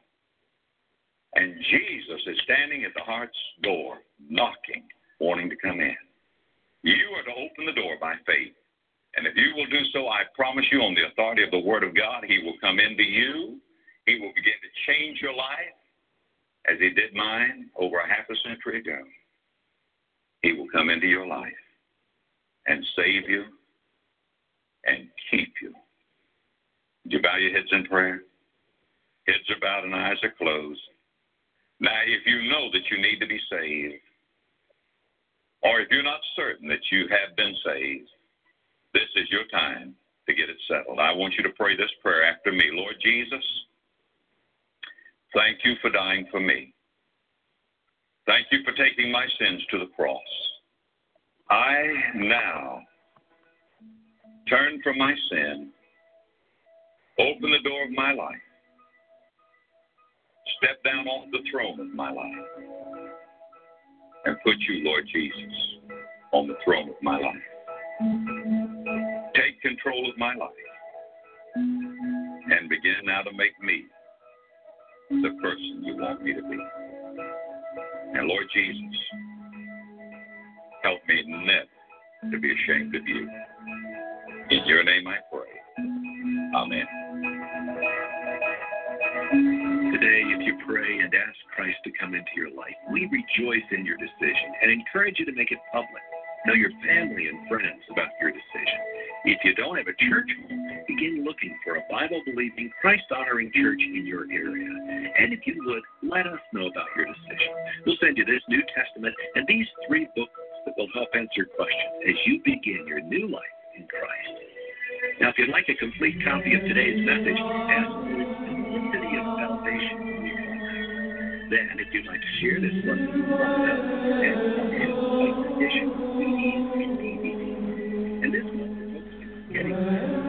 And Jesus is standing at the heart's door, knocking, wanting to come in. You are to open the door by faith. And if you will do so, I promise you, on the authority of the Word of God, He will come into you. He will begin to change your life as He did mine over a half a century ago. He will come into your life and save you and keep you. Would you bow your heads in prayer? Heads are bowed and eyes are closed. Now, if you know that you need to be saved, or if you're not certain that you have been saved, this is your time to get it settled. I want you to pray this prayer after me. Lord Jesus, thank you for dying for me. Thank you for taking my sins to the cross. I now turn from my sin, open the door of my life, step down off the throne of my life, and put you, Lord Jesus, on the throne of my life. Take control of my life and begin now to make me the person you want me to be. And Lord Jesus, help me never to be ashamed of you. In your name I pray. Amen. Today, if you pray and ask Christ to come into your life, we rejoice in your decision and encourage you to make it public. Tell your family and friends about your decision. If you don't have a church home, begin looking for a Bible-believing, Christ-honoring church in your area. And if you would, let us know about your decision. We'll send you this New Testament and these 3 books that will help answer questions as you begin your new life in Christ. Now, if you'd like a complete copy of today's message, ask for the Simplicity of Salvation. Then, if you'd like to share this lesson with someone else, ask for the edition CDs and DVDs. And this one for folks getting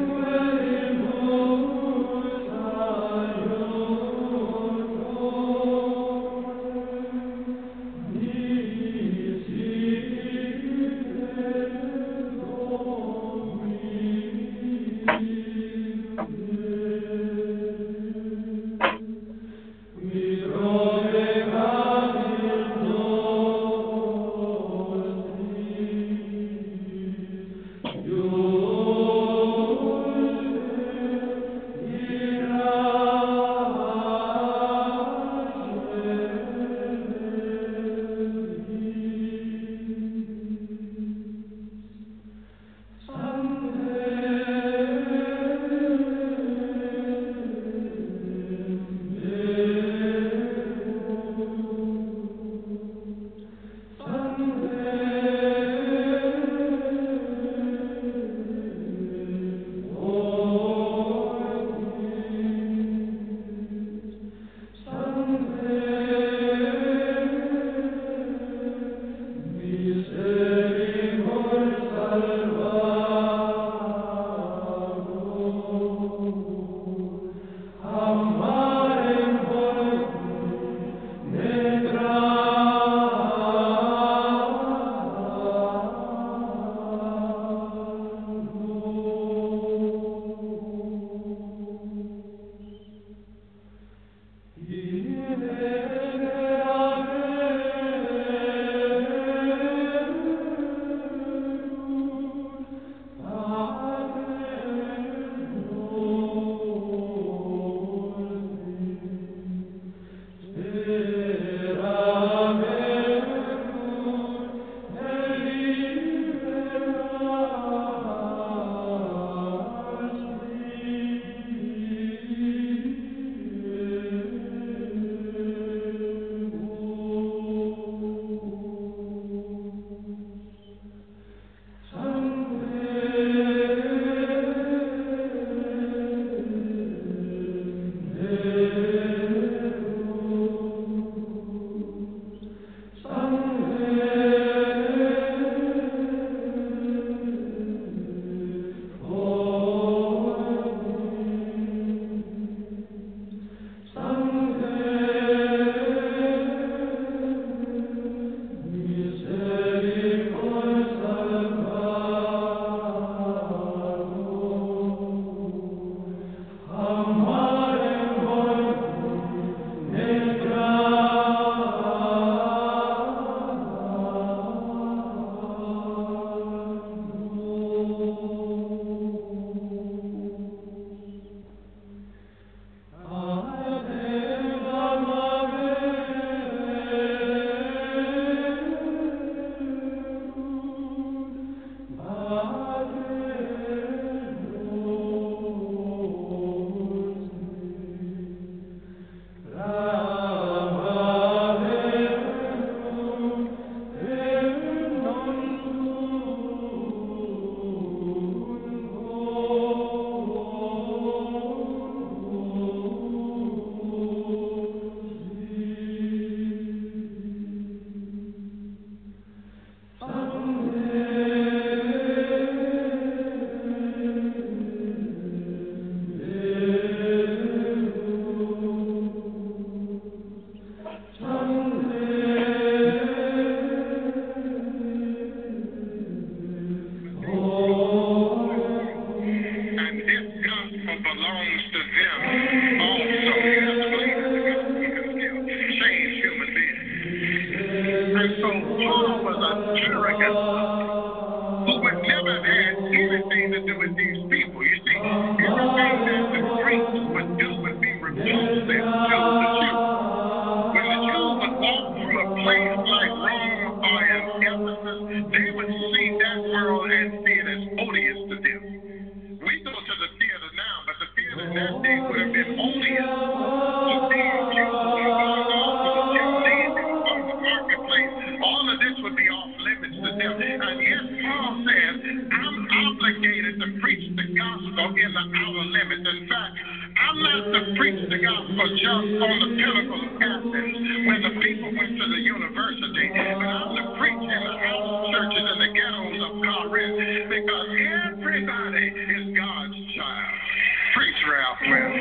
Paul was an arrogant person who would never have had anything to do with these people. You see, everything that the Greeks would do would be repulsive to the Jews. When the Jews would walk through a place like Rome or in Ephesus, they would see that world and see it as odious to them. We go to the theater now, but the theater in that day would have been odious to these Jews who are going off to the gymnasium on the marketplace. All of this would be off limits to them. And yet Paul says, I'm obligated to preach the gospel in the outer limits. In fact, I'm not to preach the gospel just on the pinnacle of Athens when the people went to the university, but I'm to preach in the house churches and the ghettos of Corinth because everybody is God's child. Preach, Ralph West.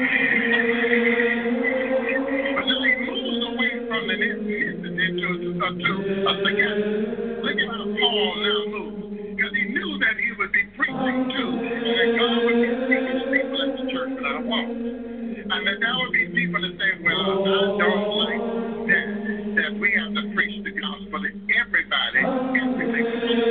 But then he moves away from the ethnicity to a together. Look at how Paul now moves. Because he knew that he would be preaching to, and that God would be speaking to people at the church that I want. And that there would be people that say, well, I don't like that we have to preach the gospel to everybody, everything.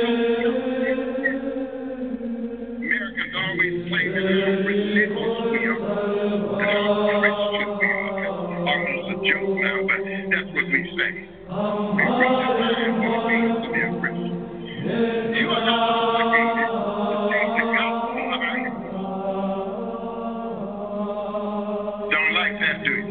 Americans always claim that how religious we are, and how Christian we are. It's almost a joke now, but that's what we say. We redefine what it means to be a Christian. You are not obligated to take the gospel behind you. Don't like that, do you?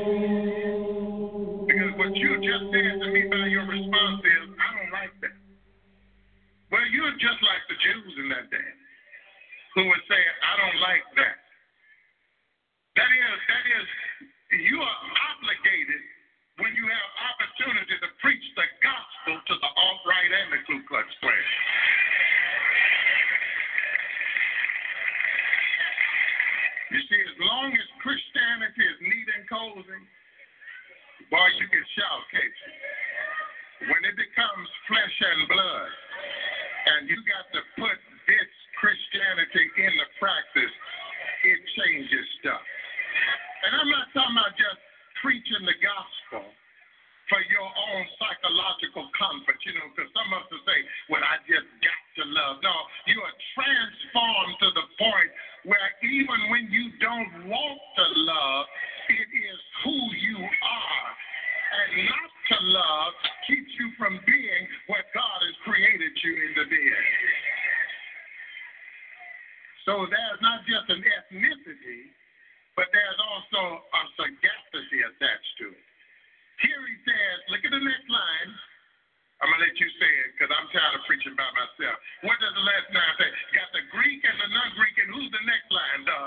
Because what you just said to me by your response is, I don't like that. Well, you're just like the Jews in that day who would say, I don't like that. That is, you are obligated when you have opportunity to preach the gospel to the alt-right and the Ku Klux Klan. You see, as long as Christianity is neat and cozy, boy, you can shout, can't you? When it becomes flesh and blood, and you got to put this Christianity into practice, it changes stuff. And I'm not talking about just preaching the gospel for your own psychological comfort, because some of us will say, well, I just got to love. No, you are transformed to the point where even when you don't want to love, it is who you are. And not to love keeps you from being what God has created you into being. So there's not just an ethnicity, but there's also a sagacity attached to it. Here he says, look at the next line. I'm going to let you say it because I'm tired of preaching by myself. What does the last line say? Got the Greek and the non-Greek, and who's the next line? The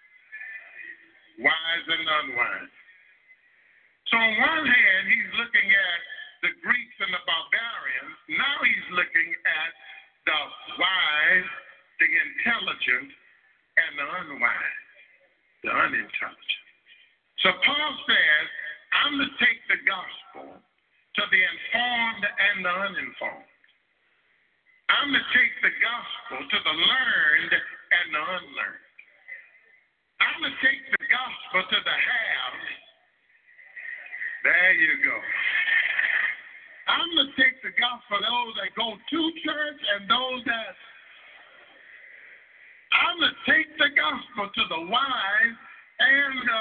wise and unwise. So on one hand, he's looking at the Greeks and the barbarians. Now he's looking at the wise, the intelligent, and the unwise, the unintelligent. So Paul says, I'm to take the gospel to the informed and the uninformed. I'm to take the gospel to the learned and the unlearned. I'm to take the gospel to the haves. There you go. I'm to take the gospel to those that go to church and those that. I'm to take the gospel to the wise and the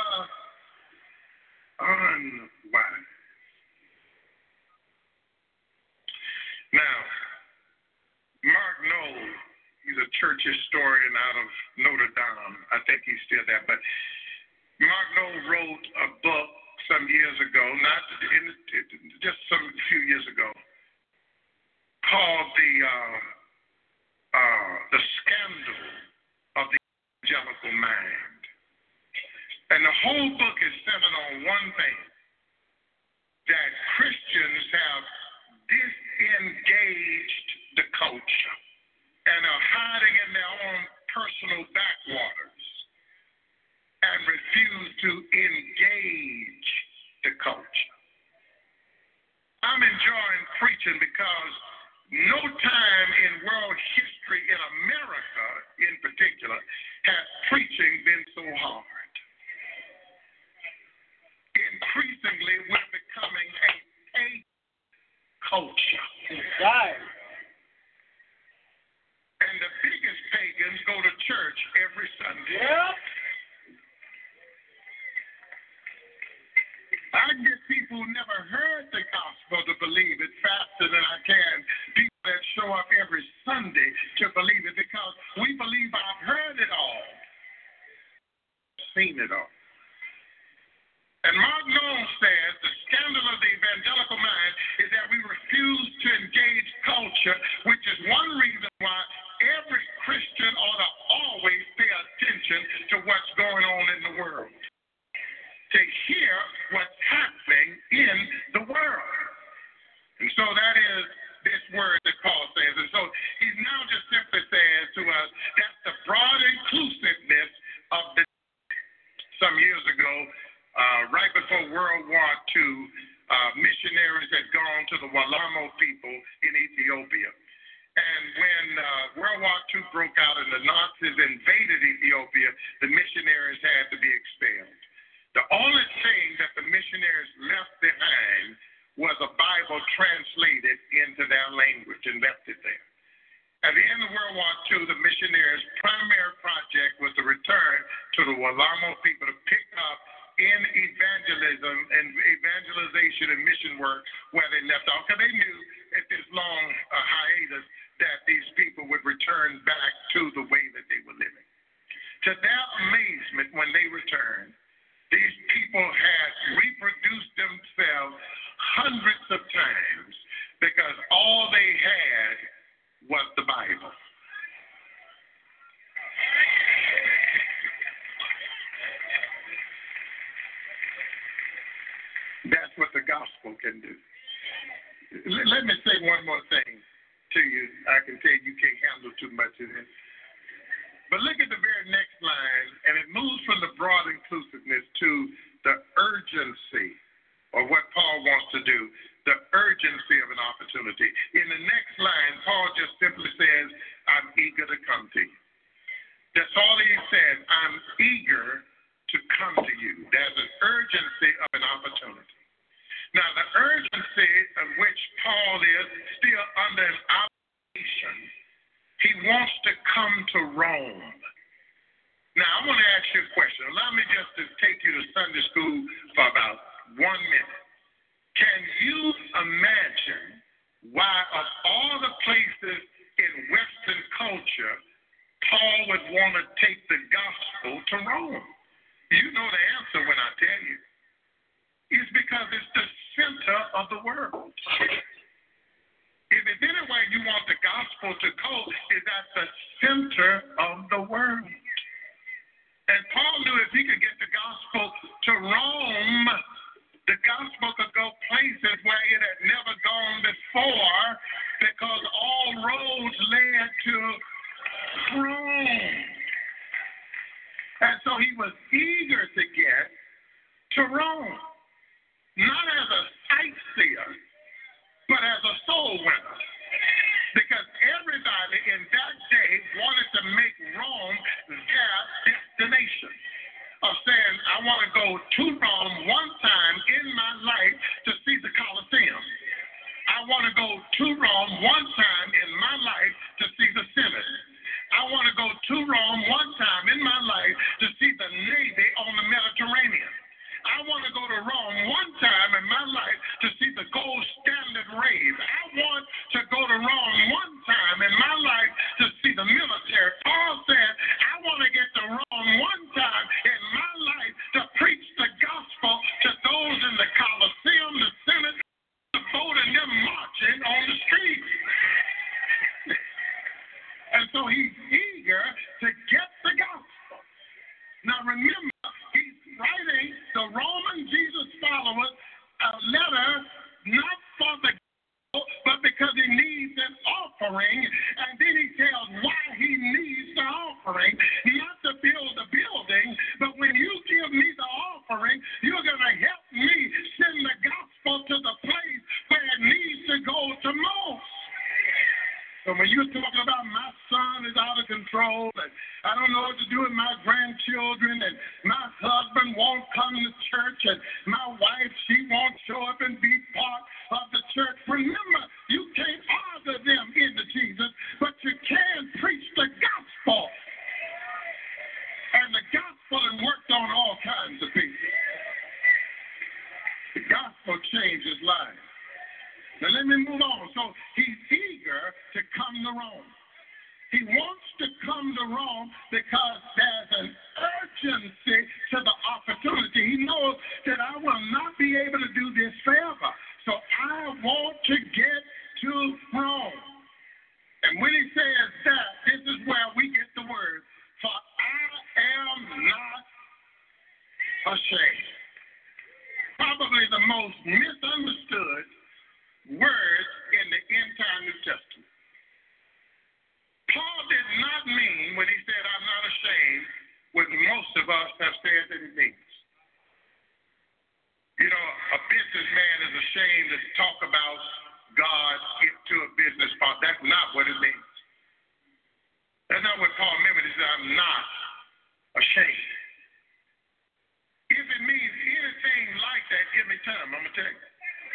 unwise. Now, Mark Knoll, he's a church historian out of Notre Dame. I think he's still there. But Mark Knoll wrote a book some years ago, just some few years ago, called The Scandal of the Evangelical Mind. And the whole book is centered on one thing, that Christians have disengaged the culture and are hiding in their own personal backwaters and refuse to engage the culture. I'm enjoying preaching because no time in world history, in America in particular, has preaching been so hard. Increasingly, we're becoming a culture. Right. And the biggest pagans go to church every Sunday. Yep. I get people who never heard the gospel to believe it faster than I can. People that show up every Sunday to believe it because we believe I've heard it all, seen it all. And Mark Noll says the scandal of the evangelical mind is that we refuse to engage culture, which is one reason why every Christian ought to always pay attention to what's going on in the world, to hear what's happening in the world. And so that is this word that Paul says. And so he's now just simply saying to us that's the broad inclusiveness of the. Some years ago, right before World War II, missionaries had gone to the Walamo people in Ethiopia. And when World War II broke out and the Nazis invaded Ethiopia, the missionaries had to be expelled. The only thing that the missionaries left behind was a Bible translated into their language and left it there. At the end of World War II, the missionaries' primary project was to return to the Walamo people to pick up in evangelism and evangelization and mission work where they left off. Because they knew at this long hiatus that these people would return back to the way that they were living. To their amazement, when they returned, these people had reproduced themselves hundreds of times because all they had was the Bible. That's what the gospel can do. Let me say one more thing to you. I can tell you can't handle too much of this. But look at the very next line, and it moves from the broad inclusiveness to the urgency of what Paul wants to do, the urgency of an opportunity. In the next line, Paul just simply says, I'm eager to come to you. That's all he says, I'm eager to come to you. There's an urgency of an opportunity. Now, the urgency of which Paul is still under an obligation, he wants to come to Rome. Now, I want to ask you a question. Allow me just to take you to Sunday school for about 1 minute. Can you imagine why, of all the places in Western culture, Paul would want to take the gospel to Rome? You know the answer when I tell you. It's because it's the center of the world. If it's any way you want the gospel to go, it's at the center of the world. And Paul knew if he could get the gospel to Rome, the gospel could go places where it had never gone before because all roads led to Rome. And so he was eager to get to Rome, not as a sightseer, but as a soul winner. Because everybody in that day wanted to make Rome their destination. Of saying, I want to go to Rome one time in my life to see the Colosseum. I want to go to Rome one time in my life to see the Senate. I want to go to Rome one time in my life to see the Navy on the Mediterranean. I want to go to Rome one time in my life to see the gold standard raised. I want to go to Rome one time in my life to see the military. Paul said, I want to get to Rome one time in my life to preach the gospel to those in the Colosseum, the Senate, the boat, and them marching on the streets. And so he's eager to get the gospel. Now remember, he's writing the Roman Jesus followers a letter not for the gospel, but because he needs an offering. And then he tells why he needs the offering, not to build a building, but when you give me the offering, you're going to help me send the gospel to the place where it needs to go to most. So when you're talking about my son son is out of control, and I don't know what to do with my grandchildren, and my husband won't come to church, and my wife, she won't show up and be part of the church. Remember, you can't argue them into Jesus, but you can preach the gospel. And the gospel has worked on all kinds of people. The gospel changes lives. Now let me move on. So he's eager to come to Rome. He wants to come to Rome because there's an urgency to the opportunity. He knows that I will not be able to do this forever. So I want to get to Rome. And when he says that, this is where we get the word, for I am not ashamed. Probably the most misunderstood words in the entire New Testament. Paul did not mean when he said, I'm not ashamed, what most of us have said that it means. You know, a businessman is ashamed to talk about God into a business part. That's not what it means. That's not what Paul meant when he said, I'm not ashamed. If it means anything like that, give me time. I'm going to tell you.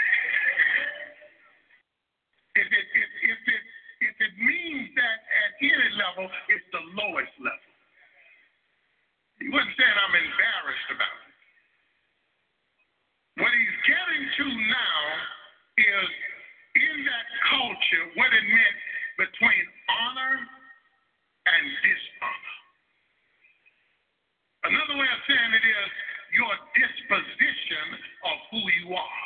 If it means that at any level, it's the lowest level. He wasn't saying I'm embarrassed about it. What he's getting to now is in that culture what it meant between honor and dishonor. Another way of saying it is your disposition of who you are.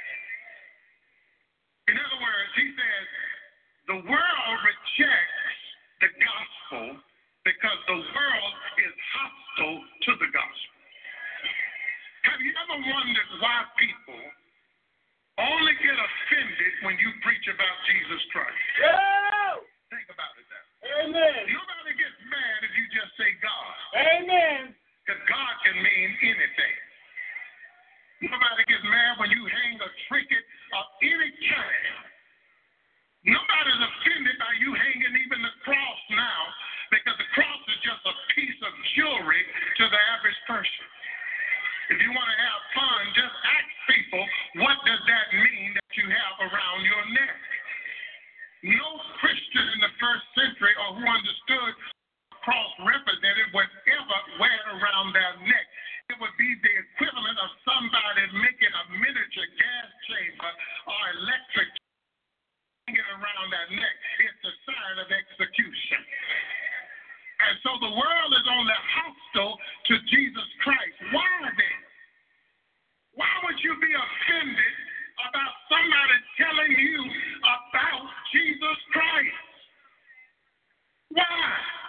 In other words, he says, the world rejects the gospel because the world is hostile to the gospel. Have you ever wondered why people only get offended when you preach about Jesus Christ? Yeah. Think about it now. Amen. Nobody gets mad if you just say God. Amen. Because God can mean anything. Nobody gets mad when you hang a trinket of any kind. Nobody's offended by you hanging even the cross now, because the cross is just a piece of jewelry to the average person. If you want to have fun, just ask people, what does that mean that you have around your neck? No Christian in the first century or who understood what the cross represented would ever wear it around their neck. It would be the equivalent of somebody making a miniature gas chamber or electric around their neck. It's a sign of execution. And so the world is only hostile to Jesus Christ. Why then? Why would you be offended about somebody telling you about Jesus Christ? Why?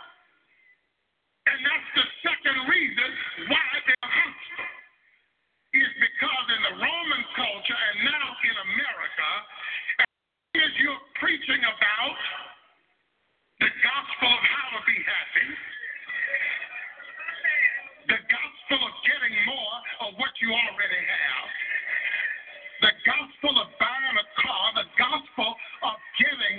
And that's the second reason why they're hostile. Is because in the Roman culture and now in America, as you're preaching about the gospel of how to be happy, the gospel of getting more of what you already have, the gospel of buying a car, the gospel of giving,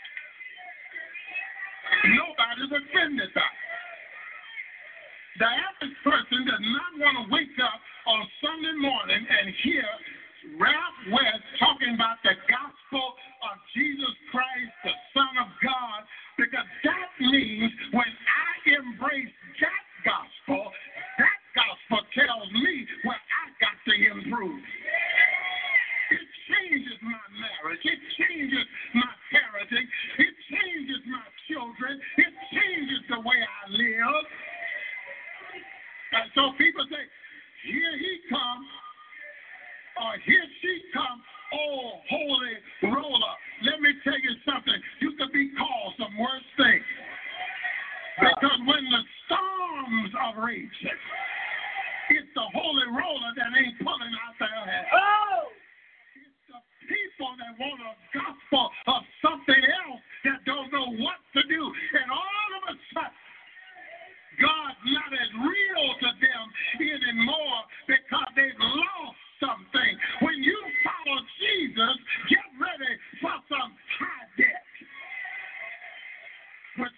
nobody's offended by it. The average person does not want to wake up on Sunday morning and hear Ralph West talking about the gospel of Jesus Christ, the Son of God, because that means when I embrace that gospel tells me where I got to improve. It changes my marriage. It changes my parenting. It changes my children. It changes the way I live. And so people say, here he comes, or here she comes, oh, holy roller. Let me tell you something. You could be called some worse things. Because when the storms are raging, it's the holy roller that ain't pulling out their hair. Oh! It's the people that want a gospel of something else that don't know what to do. And all of a sudden, God's not as real to them anymore because they've lost something. When you follow Jesus, get ready for some high debt. With some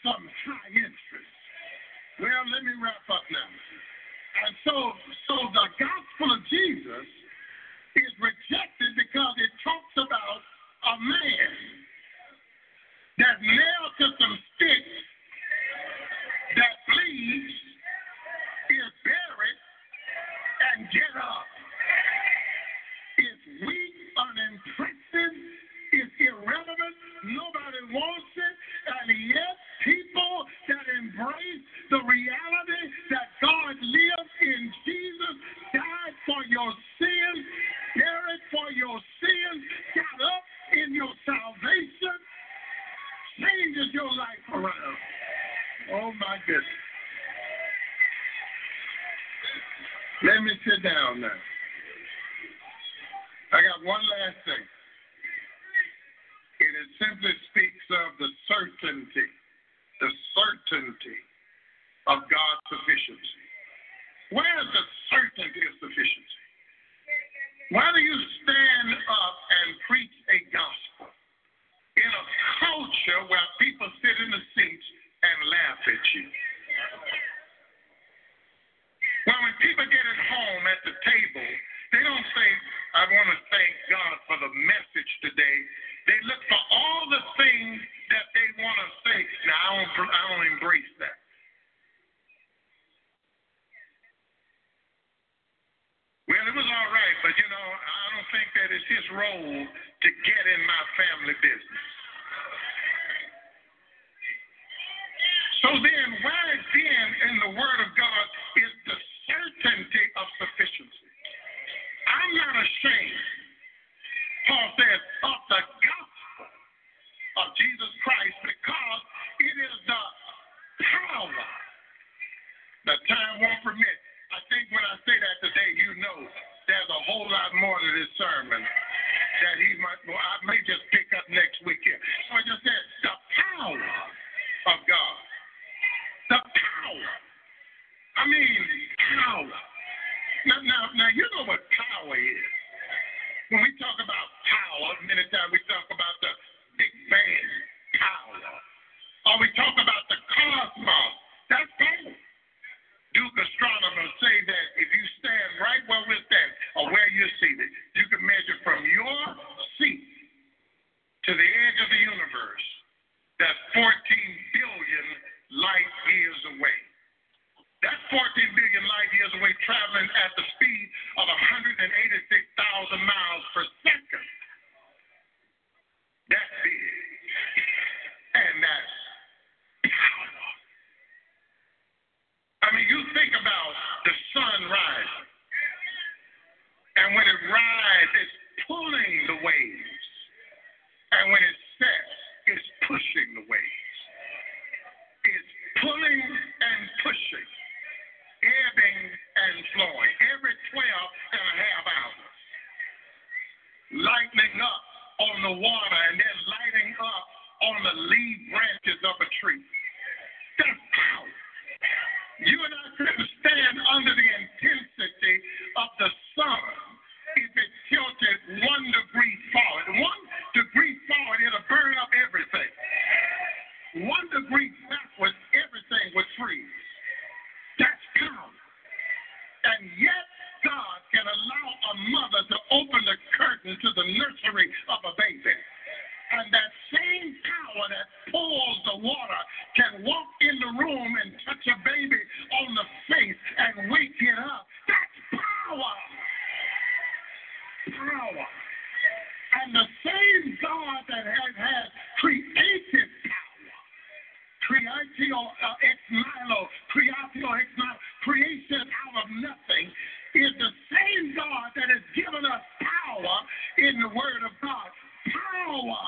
some high interest. Well, let me wrap up now. And so the gospel of Jesus is rejected because it talks about a man that nailed to some sticks, that bleeds, is buried, and get up. It's weak, unimpressive, it's irrelevant, nobody wants it, and yet people that embrace the reality that God lives in Jesus, died for your sins, buried for your sins, got up in your salvation, changes your life around. Oh my goodness. Let me sit down now. I got one last thing. It simply speaks of the certainty of God's sufficiency. Where's the certainty of sufficiency? Why do you stand up and preach a gospel in a culture where people sit in the seats and laugh at you? Well, when people get at home at the table, they don't say, I want to thank God for the message today. They look for all the things that they want to say. Now, I don't embrace that. Well, it was all right, but, I don't think that it's his role to get in my family business. So then, why then in the Word of God is the certainty of sufficiency? I'm not ashamed, Paul says, of the gospel of Jesus Christ, because it is the power. The time won't permit. I think when I say that today, there's a whole lot more to this sermon that I may just pick up next week here. So I just said, the power of God. The power. I mean, power. Now, you know what power is. When we talk about power, many times we talk about the Big Bang power. Or we talk about the cosmos. That's power. Duke astronomers say that if you stand right where we're standing, or where you're seated, you can measure from your seat to the edge of the universe. That's 14 billion light years away. That's 14 billion light years away, traveling at the speed of 186,000 miles per second. That's big. And that's power. I mean, you think about the sun rising. And when it rises, it's pulling the waves. And when it sets, it's pushing the waves. It's pulling and pushing, ebbing and flowing, every 12 and a half hours. Lightening up on the water and then lighting up on the leaf branches of a tree. That's power. You and I couldn't stand under the intensity of the sun if it tilted 1 degree forward. 1 degree forward, it'll burn up everything. 1 degree backwards, everything would freeze. That's power. And yet, God can allow a mother to open the curtain to the nursery of a baby. And that same power that pulls the water can walk in the room and touch a baby on the face and wake it up. That's power. Power. And the same God that has created power, creatio ex nihilo, creation out of nothing, is the same God that has given us power in the Word of God. Power.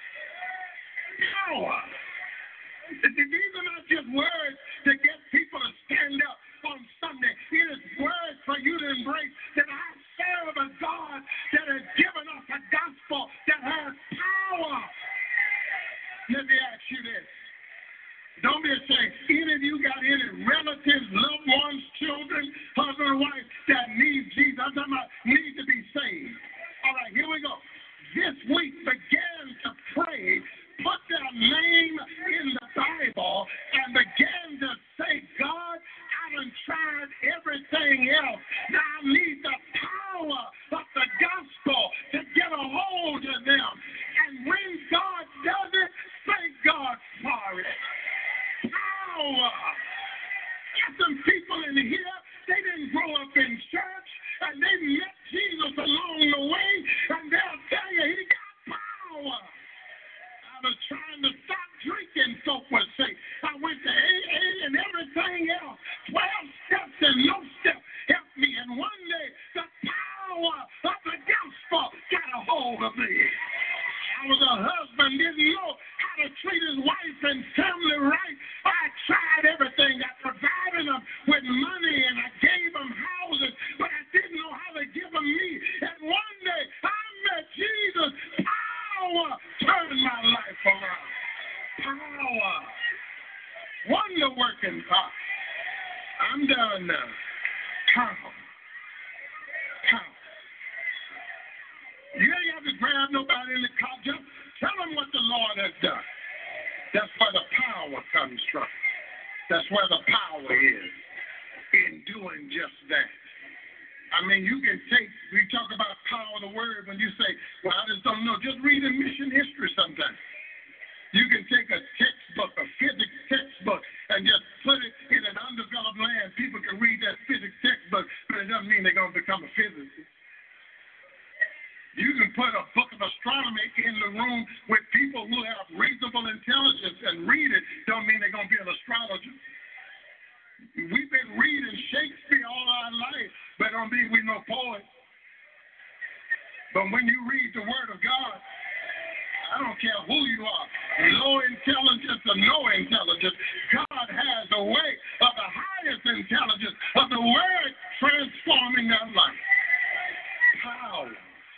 Power. These are not just words to get people to stand up on Sunday. It is words for you to embrace that I serve a God that has given us a gospel that has power. Let me ask you this. Don't be ashamed. Any of you got any relatives, loved ones, children, husband, or wife that need Jesus? I'm talking about need to be saved. All right, here we go. This week began to pray. Put their name in the Bible and began to say, God, I done tried everything else. Now I need the power of the gospel to get a hold of them. And when God does it, thank God for it. Power. There's some people in here, they didn't grow up in church, and they met Jesus along the way, and they'll tell you he got power. I was trying to stop drinking, folk would say. I went to AA and everything else. 12 steps and no step helped me. And one day, the power of the gospel got a hold of me. I was a husband, didn't know how to treat his wife and family right. I tried everything. I provided them with money and I gave them houses, but I didn't know how to give them me. And one day, I met Jesus. Power turned my life around. Power. Wonder-working power. I'm done now. Power. Power. You ain't have to grab nobody in the car. Just tell them what the Lord has done. That's where the power comes from. That's where the power is in doing just that. I mean, you can take, we talk about power of the word when you say, well, I just don't know. Just read in mission history sometimes. You can take a textbook, a physics textbook, and just put it in an undeveloped land. People can read that physics textbook, but it doesn't mean they're going to become a physicist. You can put a book of astronomy in the room with people who have reasonable intelligence and read it, don't mean they're going to be an astrologer. We've been reading Shakespeare all our life, but don't mean we know poets. But when you read the Word of God, I don't care who you are, low intelligence or no intelligence, God has a way of the highest intelligence of the Word transforming their life. Power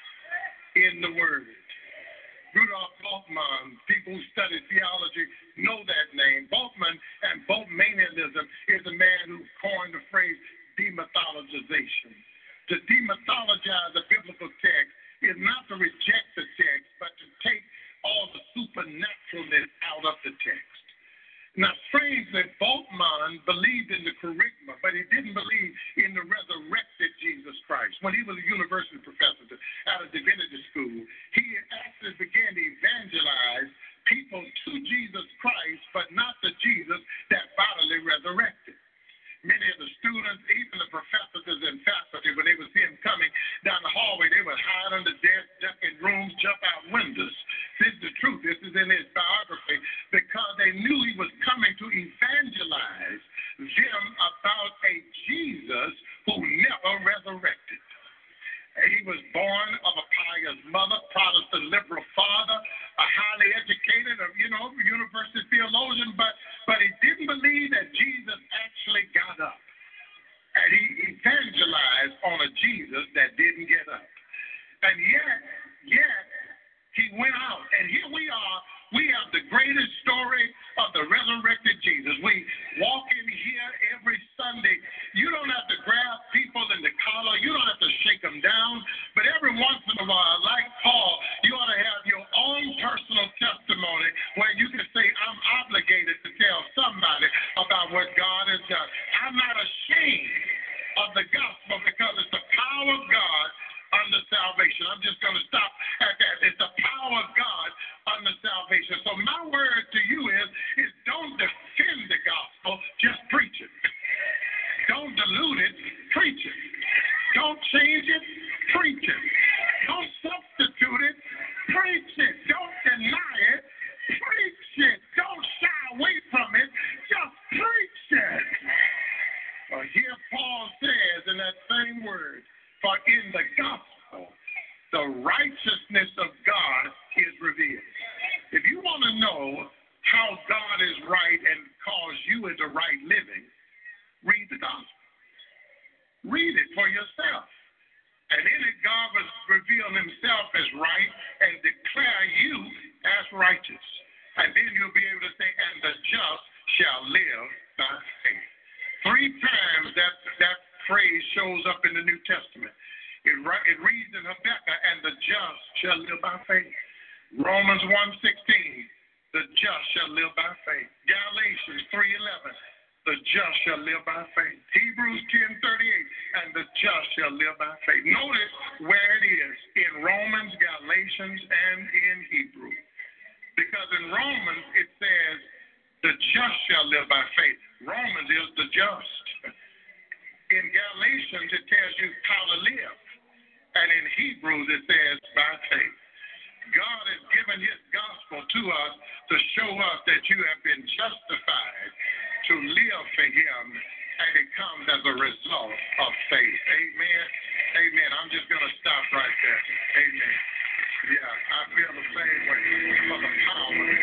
in the Word. Rudolf Bultmann, people who study theology know that name. Bultmann and Bultmannianism is a man who coined the phrase demythologization. To demythologize a biblical text is not to reject the text, but to take all the supernaturalness out of the text. Now, strangely, Bultmann believed in the charisma, but he didn't believe in the resurrected Jesus Christ. When he was a university professor at a divinity school, he actually began to evangelize people to Jesus Christ, but not the Jesus that bodily resurrected. Many of the students, even the professors and faculty, when they would see him coming down the hallway, they would hide under desks, duck in rooms, jump out windows. This is the truth. This is in his biography, because they knew he was coming to evangelize them about a Jesus who never resurrected. He was born of a pious mother, Protestant liberal father, a highly educated, university theologian, but he didn't believe that Jesus actually got up. And he evangelized on a Jesus that didn't get up. And yet, he went out. And here we are. We have the greatest story of the resurrected Jesus. We walk in here every Sunday. You don't have to grab people in the collar. You don't have to shake them down. But every once in a while, like Paul, you ought to have your own personal testimony where you can say, I'm obligated to tell somebody about what God has done. I'm not ashamed of the gospel because it's the power of God unto salvation. I'm just going to stop at that. It's the power of God unto salvation. So my word to you is don't defend the gospel, just preach it. Don't dilute it, preach it. Don't change it, preach it. Don't substitute it, preach it. Don't deny it, preach it. Don't shy away from it, just preach it. Well, here Paul says in that same word, for in the gospel, the righteousness of God is revealed. If you want to know how God is right and cause you into right living, read the gospel. Read it for yourself. And in it, God will reveal himself as right and declare you as righteous. And then you'll be able to say, and the just shall live by faith. 3 times that phrase shows up in the New Testament. It reads in Habakkuk, and the just shall live by faith. Romans 1:16, the just shall live by faith. Galatians 3:11. The just shall live by faith. Hebrews 10:38. And the just shall live by faith. Notice where it is in Romans, Galatians, and in Hebrew. Because in Romans it says the just shall live by faith. Romans is the just. In Galatians it tells you how to live. And in Hebrews it says by faith. God has given his gospel to us to show us that you have been justified to live for him, and it comes as a result of faith. Amen. Amen. I'm just going to stop right there. Amen. Yeah, I feel the same way for the power